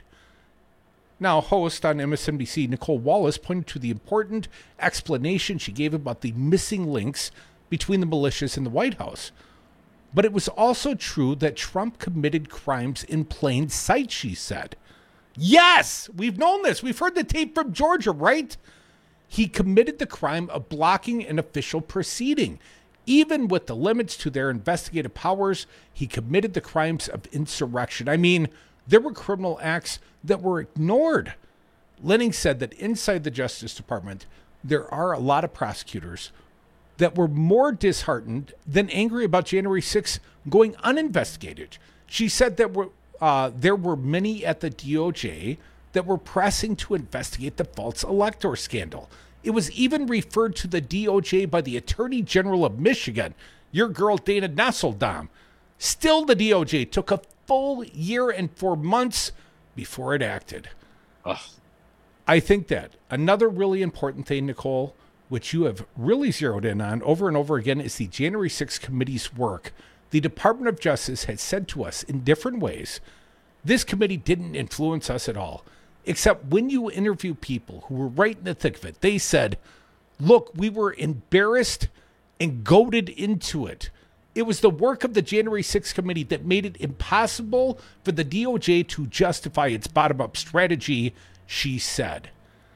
Now, host on M S N B C, Nicole Wallace, pointed to the important explanation she gave about the missing links between the militias and the White House. But it was also true that Trump committed crimes in plain sight, she said. Yes, we've known this. We've heard the tape from Georgia, right? He committed the crime of blocking an official proceeding. Even with the limits to their investigative powers, he committed the crimes of insurrection. I mean, there were criminal acts that were ignored. Lenning said that inside the Justice Department, there are a lot of prosecutors that were more disheartened than angry about January sixth going uninvestigated. She said that were, uh, there were many at the D O J that were pressing to investigate the false elector scandal. It was even referred to the D O J by the Attorney General of Michigan, your girl Dana Nessel-Dom. Still, the D O J took a full year and four months before it acted. Ugh. I think that another really important thing, Nicole, which you have really zeroed in on over and over again, is the January sixth committee's work. The Department of Justice has said to us in different ways, this committee didn't influence us at all. Except when you interview people who were right in the thick of it, they said, look, we were embarrassed and goaded into it. It was the work of the January sixth committee that made it impossible for the D O J to justify its bottom-up strategy, she said.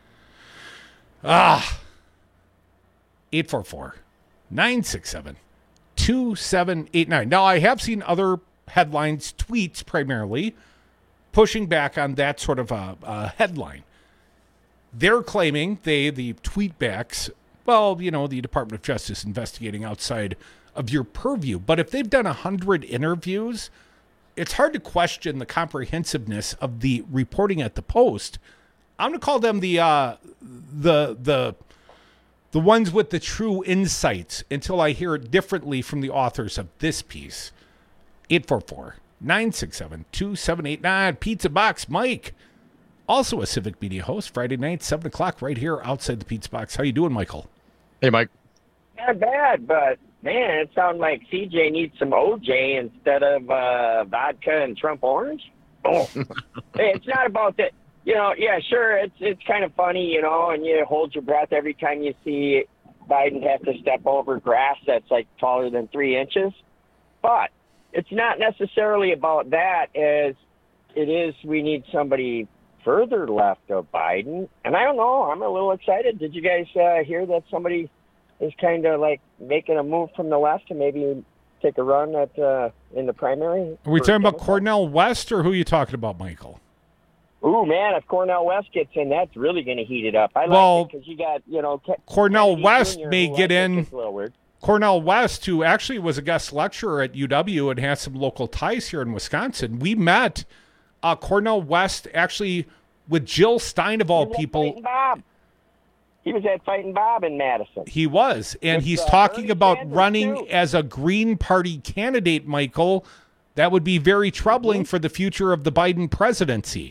Ah. eight four four, nine six seven, two seven eight nine. Now, I have seen other headlines, tweets primarily, pushing back on that sort of a, a headline. They're claiming, they, the tweetbacks, well, you know, the Department of Justice investigating outside of your purview. But if they've done one hundred interviews, it's hard to question the comprehensiveness of the reporting at the Post. I'm going to call them the, uh, the, the, the ones with the true insights until I hear it differently from the authors of this piece. eight four four, nine six seven, two seven eight nine. Pizza Box Mike, also a Civic Media host, Friday night, seven o'clock, right here outside the Pizza Box. How you doing, Michael? Hey, Mike. Not bad, but, man, it sounds like C J needs some O J instead of uh, vodka and Trump Orange. Oh, hey, it's not about that. You know, yeah, sure, it's it's kind of funny, you know, and you hold your breath every time you see Biden have to step over grass that's like taller than three inches. But it's not necessarily about that as it is we need somebody further left of Biden. And I don't know, I'm a little excited. Did you guys uh, hear that somebody is kind of like making a move from the left to maybe take a run at uh, in the primary? Are we talking about Democrats? Cornel West, or who are you talking about, Michael? Ooh, man, if Cornel West gets in, that's really going to heat it up. I Well, like it because you got, you know, Ke- Cornel Kennedy West Junior, may who get I think in. is a little weird. Cornel West, who actually was a guest lecturer at U W and has some local ties here in Wisconsin. We met uh, Cornel West actually with Jill Stein, of all He was at people. Fighting Bob. He was at Fighting Bob in Madison. He was, and With, he's uh, talking Bernie about Sanders, running too. as a Green Party candidate, Michael. That would be very troubling for the future of the Biden presidency.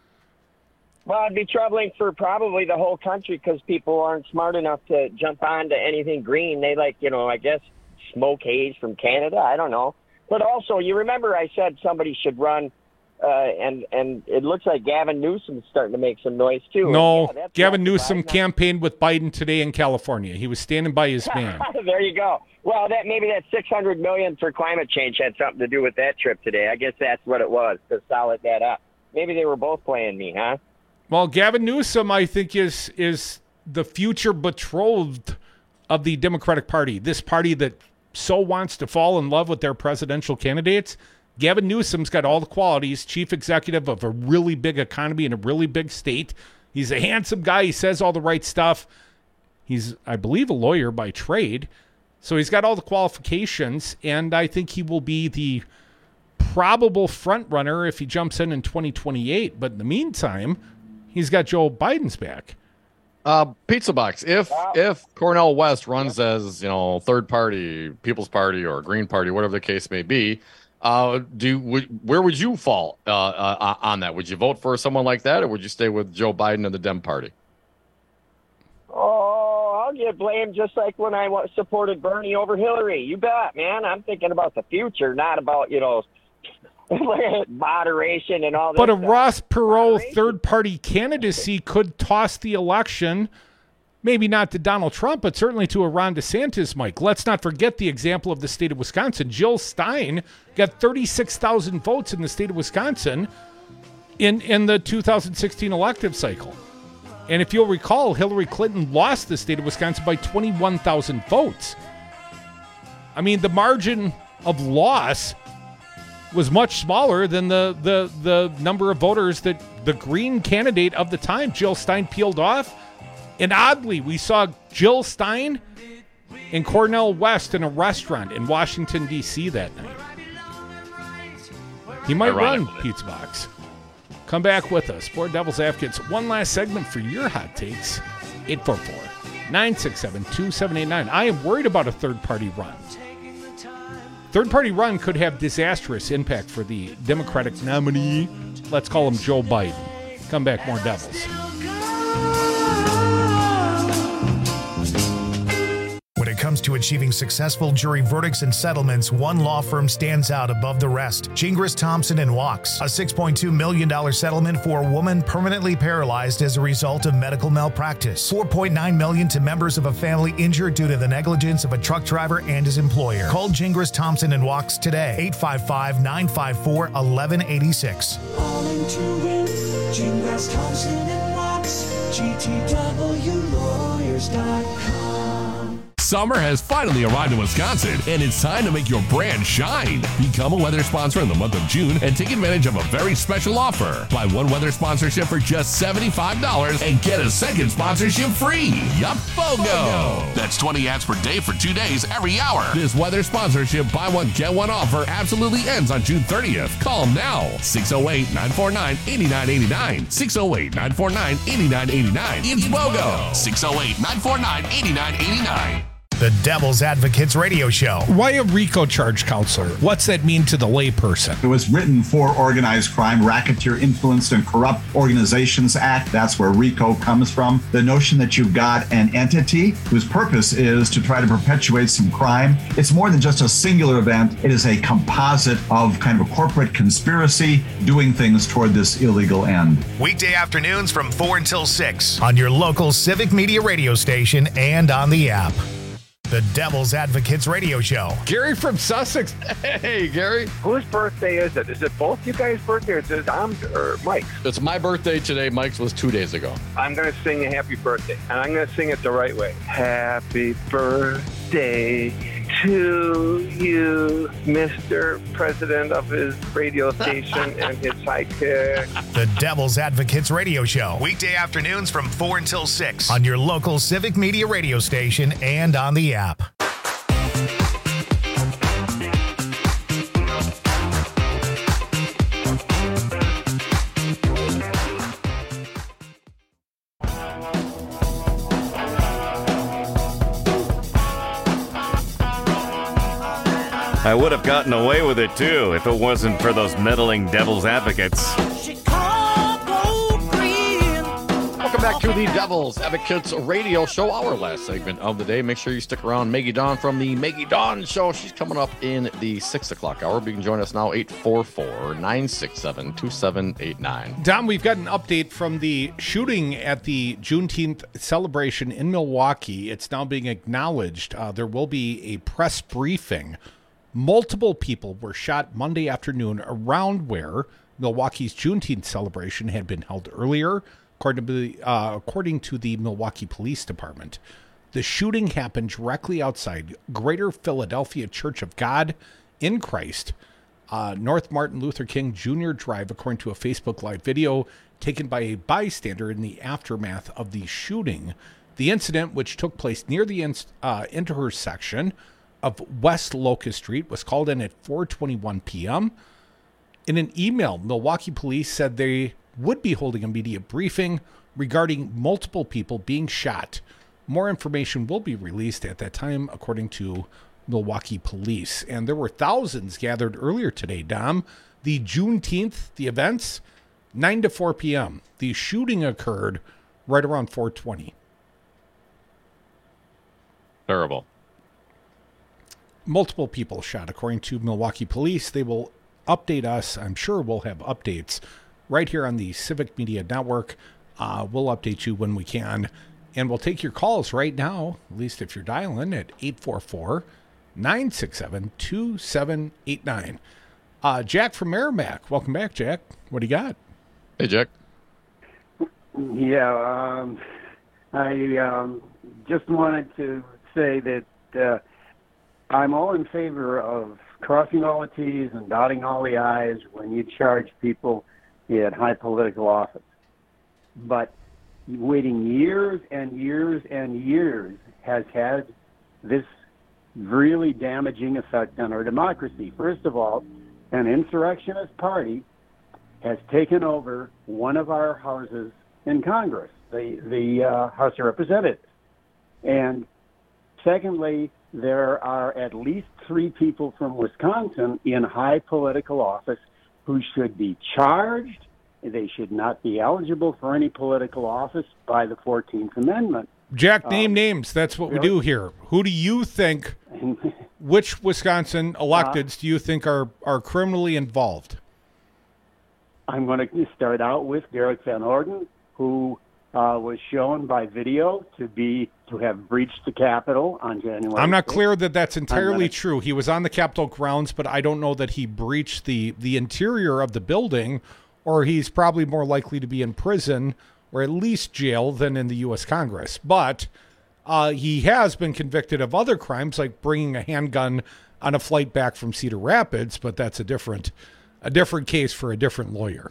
Well, it'd be troubling for probably the whole country because people aren't smart enough to jump on to anything green. They like, you know, I guess smoke haze from Canada. I don't know. But also, you remember I said somebody should run, uh, and and it looks like Gavin Newsom's starting to make some noise too. No, And yeah, that's Gavin not Newsom surprising. campaigned with Biden today in California. He was standing by his man. There you go. Well, that maybe that six hundred million for climate change had something to do with that trip today. I guess that's what it was to solid that up. Maybe they were both playing me, huh? Well, Gavin Newsom, I think, is is the future betrothed of the Democratic Party, this party that so wants to fall in love with their presidential candidates. Gavin Newsom's got all the qualities, chief executive of a really big economy in a really big state. He's a handsome guy. He says all the right stuff. He's, I believe, a lawyer by trade. So he's got all the qualifications, and I think he will be the probable front runner if he jumps in in twenty twenty-eight. But in the meantime, he's got Joe Biden's back. Uh, Pizza Box. If if Cornel West runs as, you know, third party, People's Party or Green Party, whatever the case may be, uh, do would, where would you fall uh, uh, on that? Would you vote for someone like that, or would you stay with Joe Biden and the Dem Party? Oh, I'll get blamed just like when I wa- supported Bernie over Hillary. You bet, man. I'm thinking about the future, not about, you know, moderation and all that. But a stuff. Ross Perot third-party candidacy could toss the election, maybe not to Donald Trump, but certainly to a Ron DeSantis, Mike. Let's not forget the example of the state of Wisconsin. Jill Stein got thirty-six thousand votes in the state of Wisconsin in, in the two thousand sixteen elective cycle. And if you'll recall, Hillary Clinton lost the state of Wisconsin by twenty-one thousand votes. I mean, the margin of loss was much smaller than the, the the number of voters that the Green candidate of the time, Jill Stein, peeled off. And oddly, we saw Jill Stein and Cornel West in a restaurant in Washington, D C that night. He might run Pizza Box. Come back with us. Board Devil's Advocates. One last segment for your hot takes. eight four four, nine six seven, two seven eight nine. I am worried about a third-party run. Third-party run could have disastrous impact for the Democratic nominee. Let's call him Joe Biden. Come back, more Devils. When it comes to achieving successful jury verdicts and settlements, one law firm stands out above the rest. Gingras, Thompson and Wachs. A six point two million dollars settlement for a woman permanently paralyzed as a result of medical malpractice. four point nine million dollars to members of a family injured due to the negligence of a truck driver and his employer. Call Gingras, Thompson and Wachs today. eight five five, nine five four, one one eight six. All in to win. Gingras, Thompson and Wachs. G T W lawyers dot com. Summer has finally arrived in Wisconsin, and it's time to make your brand shine. Become a weather sponsor in the month of June and take advantage of a very special offer. Buy one weather sponsorship for just seventy-five dollars and get a second sponsorship free. Yup, BOGO. That's twenty ads per day for two days every hour. This weather sponsorship buy one, get one offer absolutely ends on June thirtieth. Call now. six oh eight, nine four nine, eight nine eight nine. six oh eight, nine four nine, eight nine eight nine. It's BOGO. six oh eight, nine four nine, eight nine eight nine. The Devil's Advocates Radio Show. Why a RICO charge, counselor? What's that mean to the layperson? It was written for Organized Crime, Racketeer Influenced and Corrupt Organizations Act. That's where RICO comes from. The notion that you've got an entity whose purpose is to try to perpetuate some crime. It's more than just a singular event. It is a composite of kind of a corporate conspiracy doing things toward this illegal end. Weekday afternoons from four until six on your local Civic Media radio station and on the app. The Devil's Advocates Radio Show. Gary from Sussex. Hey, Gary. Whose birthday is it? Is it both you guys' birthday or is it Dom's or Mike's? It's my birthday today. Mike's was two days ago. I'm going to sing a happy birthday, and I'm going to sing it the right way. Happy birthday to you, Mister President of his radio station and his sidekick. The Devil's Advocates Radio Show. Weekday afternoons from four until six on your local Civic Media radio station and on the app. I would have gotten away with it, too, if it wasn't for those meddling devil's advocates. Welcome back to the Devil's Advocates Radio Show, our last segment of the day. Make sure you stick around. Maggie Dawn from the Maggie Dawn Show. She's coming up in the six o'clock hour. You can join us now, eight four four, nine six seven, two seven eight nine. Dom, we've got an update from the shooting at the Juneteenth celebration in Milwaukee. It's now being acknowledged. Uh, there will be a press briefing. Multiple people were shot Monday afternoon around where Milwaukee's Juneteenth celebration had been held earlier, according to the, uh, according to the Milwaukee Police Department. The shooting happened directly outside Greater Philadelphia Church of God in Christ, uh, North Martin Luther King Junior Drive, according to a Facebook Live video taken by a bystander in the aftermath of the shooting. The incident, which took place near the in- uh, intersection of West Locust Street, was called in at four twenty-one p.m. In an email, Milwaukee police said they would be holding a media briefing regarding multiple people being shot. More information will be released at that time, according to Milwaukee police. And there were thousands gathered earlier today, Dom. The Juneteenth, the events, nine to four p.m. The shooting occurred right around four twenty. Terrible. Multiple people shot, according to Milwaukee police. They will update us. I'm sure we'll have updates right here on the Civic Media Network. Uh, we'll update you when we can. And we'll take your calls right now, at least if you're dialing, at eight four four, nine six seven, two seven eight nine. Uh, Jack from Merrimack. Welcome back, Jack. What do you got? Hey, Jack. Yeah, um, I um, just wanted to say that uh, I'm all in favor of crossing all the T's and dotting all the I's when you charge people in high political office. But waiting years and years and years has had this really damaging effect on our democracy. First of all, an insurrectionist party has taken over one of our houses in Congress, the, the uh, House of Representatives. And secondly, there are at least three people from Wisconsin in high political office who should be charged. They should not be eligible for any political office by the fourteenth Amendment. Jack, name um, names. That's what really? we do here. Who do you think, which Wisconsin electeds uh, do you think are, are criminally involved? I'm going to start out with Derek Van Orden, who uh, was shown by video to be to have breached the Capitol on January I'm not sixth. clear that that's entirely gonna, true. He was on the Capitol grounds, but I don't know that he breached the, the interior of the building, or he's probably more likely to be in prison or at least jail than in the U S Congress. But uh, he has been convicted of other crimes, like bringing a handgun on a flight back from Cedar Rapids, but that's a different a different case for a different lawyer.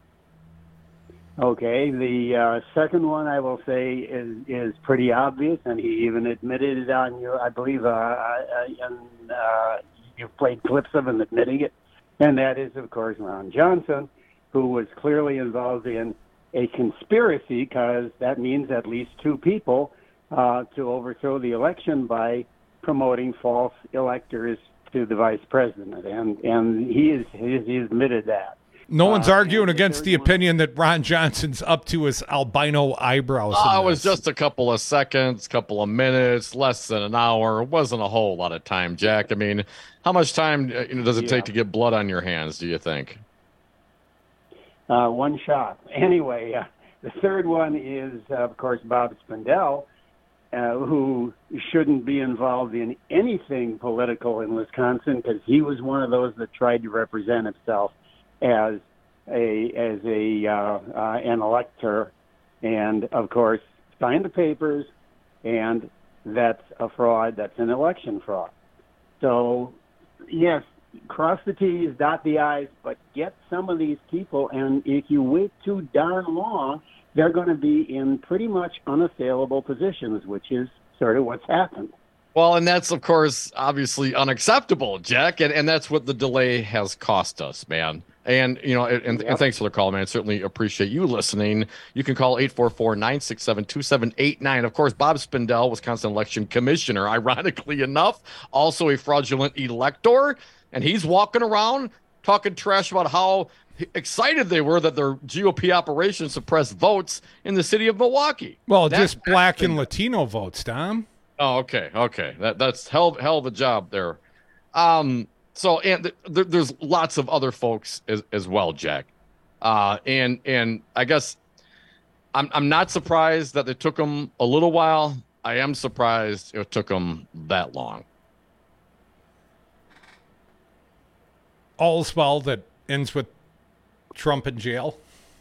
Okay, the uh, second one I will say is is pretty obvious, and he even admitted it on your, I believe, uh, uh, and, uh, you played clips of him admitting it, and that is, of course, Ron Johnson, who was clearly involved in a conspiracy, because that means at least two people uh, to overthrow the election by promoting false electors to the vice president, and and he is he admitted that. No one's uh, arguing against the opinion that Ron Johnson's up to his albino eyebrows. Oh, it was just a couple of seconds, couple of minutes, less than an hour. It wasn't a whole lot of time, Jack. I mean, how much time you know, does it yeah. take to get blood on your hands, do you think? Uh, one shot. Anyway, uh, the third one is, uh, of course, Bob Spindell. uh, who shouldn't be involved in anything political in Wisconsin because he was one of those that tried to represent himself as a as a uh, uh, an elector, and of course signed the papers, and that's a fraud. That's an election fraud. So, yes, cross the T's, dot the I's, but get some of these people, and if you wait too darn long, they're going to be in pretty much unassailable positions, which is sort of what's happened. Well, and that's, of course, obviously unacceptable, Jack, and, and that's what the delay has cost us, man. And, you know, and, Yep. and thanks for the call, man. Certainly appreciate you listening. You can call eight four four, nine six seven, two seven eight nine. Of course, Bob Spindell, Wisconsin Election Commissioner, ironically enough, also a fraudulent elector, and he's walking around talking trash about how excited they were that their G O P operation suppressed votes in the city of Milwaukee. Well, That's just black and Latino votes, Tom. Oh, okay, okay. That that's hell hell of a job there. Um, so and th- th- there's lots of other folks as, as well, Jack. Uh, and and I guess I'm I'm not surprised that it took them a little while. I am surprised it took them that long. All's well that ends with Trump in jail.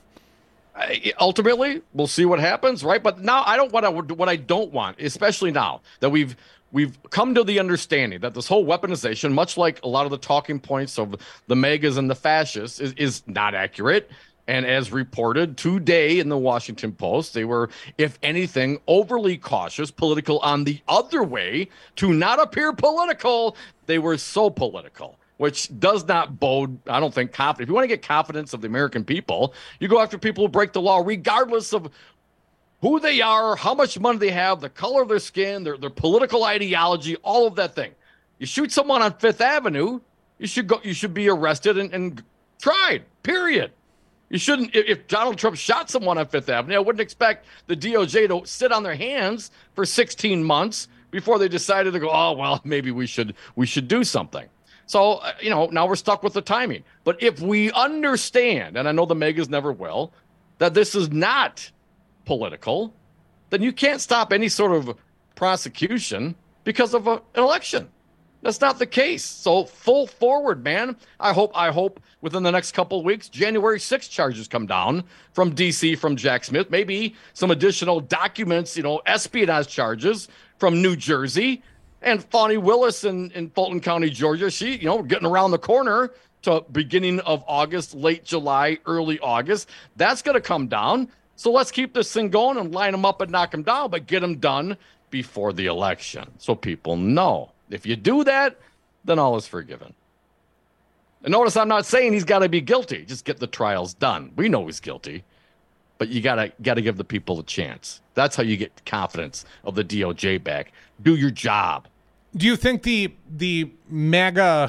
I, ultimately, we'll see what happens, right? But now I don't want to. What I don't want, especially now that we've we've come to the understanding that this whole weaponization, much like a lot of the talking points of the megas and the fascists, is, is not accurate. And as reported today in the Washington Post, they were, if anything, overly cautious, political on the other way, to not appear political. They were so political, which does not bode, I don't think, confidence. If you want to get confidence of the American people, you go after people who break the law, regardless of who they are, how much money they have, the color of their skin, their, their political ideology, all of that thing. You shoot someone on Fifth Avenue, you should go. You should be arrested and, and tried, period. You shouldn't, if, if Donald Trump shot someone on Fifth Avenue, I wouldn't expect the D O J to sit on their hands for sixteen months before they decided to go, oh, well, maybe we should we should do something. So, uh, you know, now we're stuck with the timing. But if we understand, and I know the megas never will, that this is not political, then you can't stop any sort of prosecution because of a, an election. That's not the case. So full forward, man. I hope, I hope within the next couple of weeks, January sixth charges come down from D C, from Jack Smith, maybe some additional documents, you know, espionage charges from New Jersey. And Fani Willis in, in Fulton County, Georgia, she, you know, getting around the corner to beginning of August, late July, early August. That's going to come down. So let's keep this thing going and line them up and knock them down, but get them done before the election so people know. If you do that, then all is forgiven. And notice I'm not saying he's got to be guilty. Just get the trials done. We know he's guilty, but you got to got to give the people a chance. That's how you get confidence of the D O J back. Do your job. Do you think the the MAGA,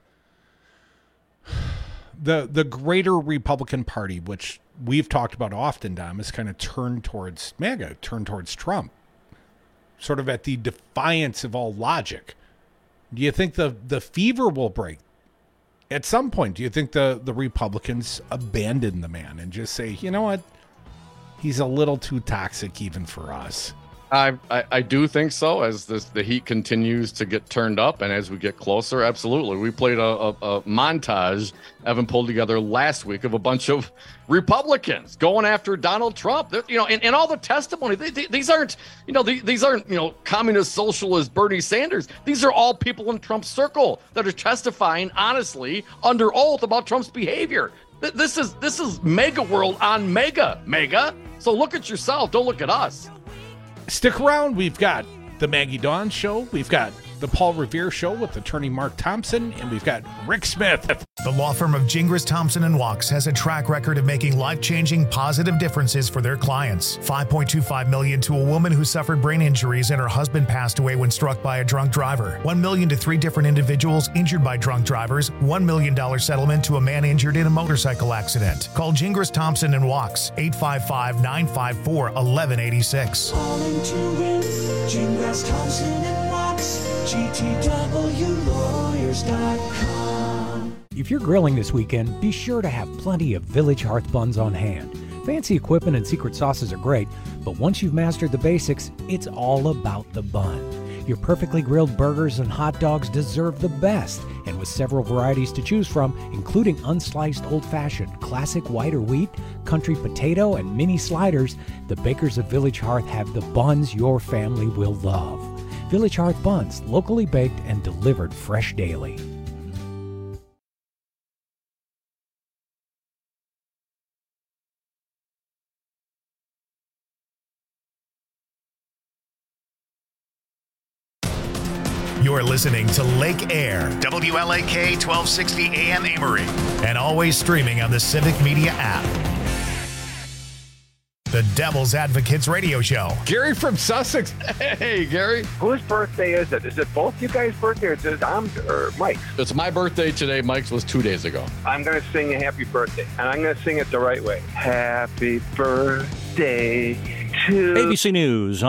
the the greater Republican Party, which we've talked about often, Dom, is kind of turned towards MAGA, turned towards Trump, sort of at the defiance of all logic? Do you think the the fever will break at some point? Do you think the the Republicans abandon the man and just say, you know what, he's a little too toxic even for us? I, I I do think so. As this, the heat continues to get turned up, and as we get closer, absolutely. We played a, a, a montage Evan pulled together last week of a bunch of Republicans going after Donald Trump. They're, you know, and, and all the testimony. They, they, these aren't, you know, they, these aren't, you know, communist socialist Bernie Sanders. These are all people in Trump's circle that are testifying honestly under oath about Trump's behavior. This is this is mega world on mega mega. So look at yourself. Don't look at us. Stick around. We've got the Maggie Dawn Show. We've got the Paul Revere Show with attorney Mark Thompson, and we've got Rick Smith. The law firm of Gingras, Thompson and Walks has a track record of making life-changing positive differences for their clients. five point two five million dollars to a woman who suffered brain injuries and her husband passed away when struck by a drunk driver. one million dollars to three different individuals injured by drunk drivers. one million dollars settlement to a man injured in a motorcycle accident. Call Gingras, Thompson and Walks, eight five five, nine five four, one one eight six. Calling to win, Gingras, Thompson and Walks, G T W lawyers dot com. If you're grilling this weekend, be sure to have plenty of Village Hearth buns on hand. Fancy equipment and secret sauces are great, but once you've mastered the basics, it's all about the bun. Your perfectly grilled burgers and hot dogs deserve the best, and with several varieties to choose from, including unsliced old-fashioned, classic white or wheat, country potato, and mini sliders, the bakers of Village Hearth have the buns your family will love. Village Hearth buns, locally baked and delivered fresh daily. You're listening to Lake Air, W L A K twelve sixty A M Amory, and always streaming on the Civic Media app. The Devil's Advocates Radio Show. Gary from Sussex. Hey, Gary. Whose birthday is it? Is it both you guys' birthday or is it Dom's or Mike's? It's my birthday today. Mike's was two days ago. I'm going to sing a happy birthday, and I'm going to sing it the right way. Happy birthday to... A B C News.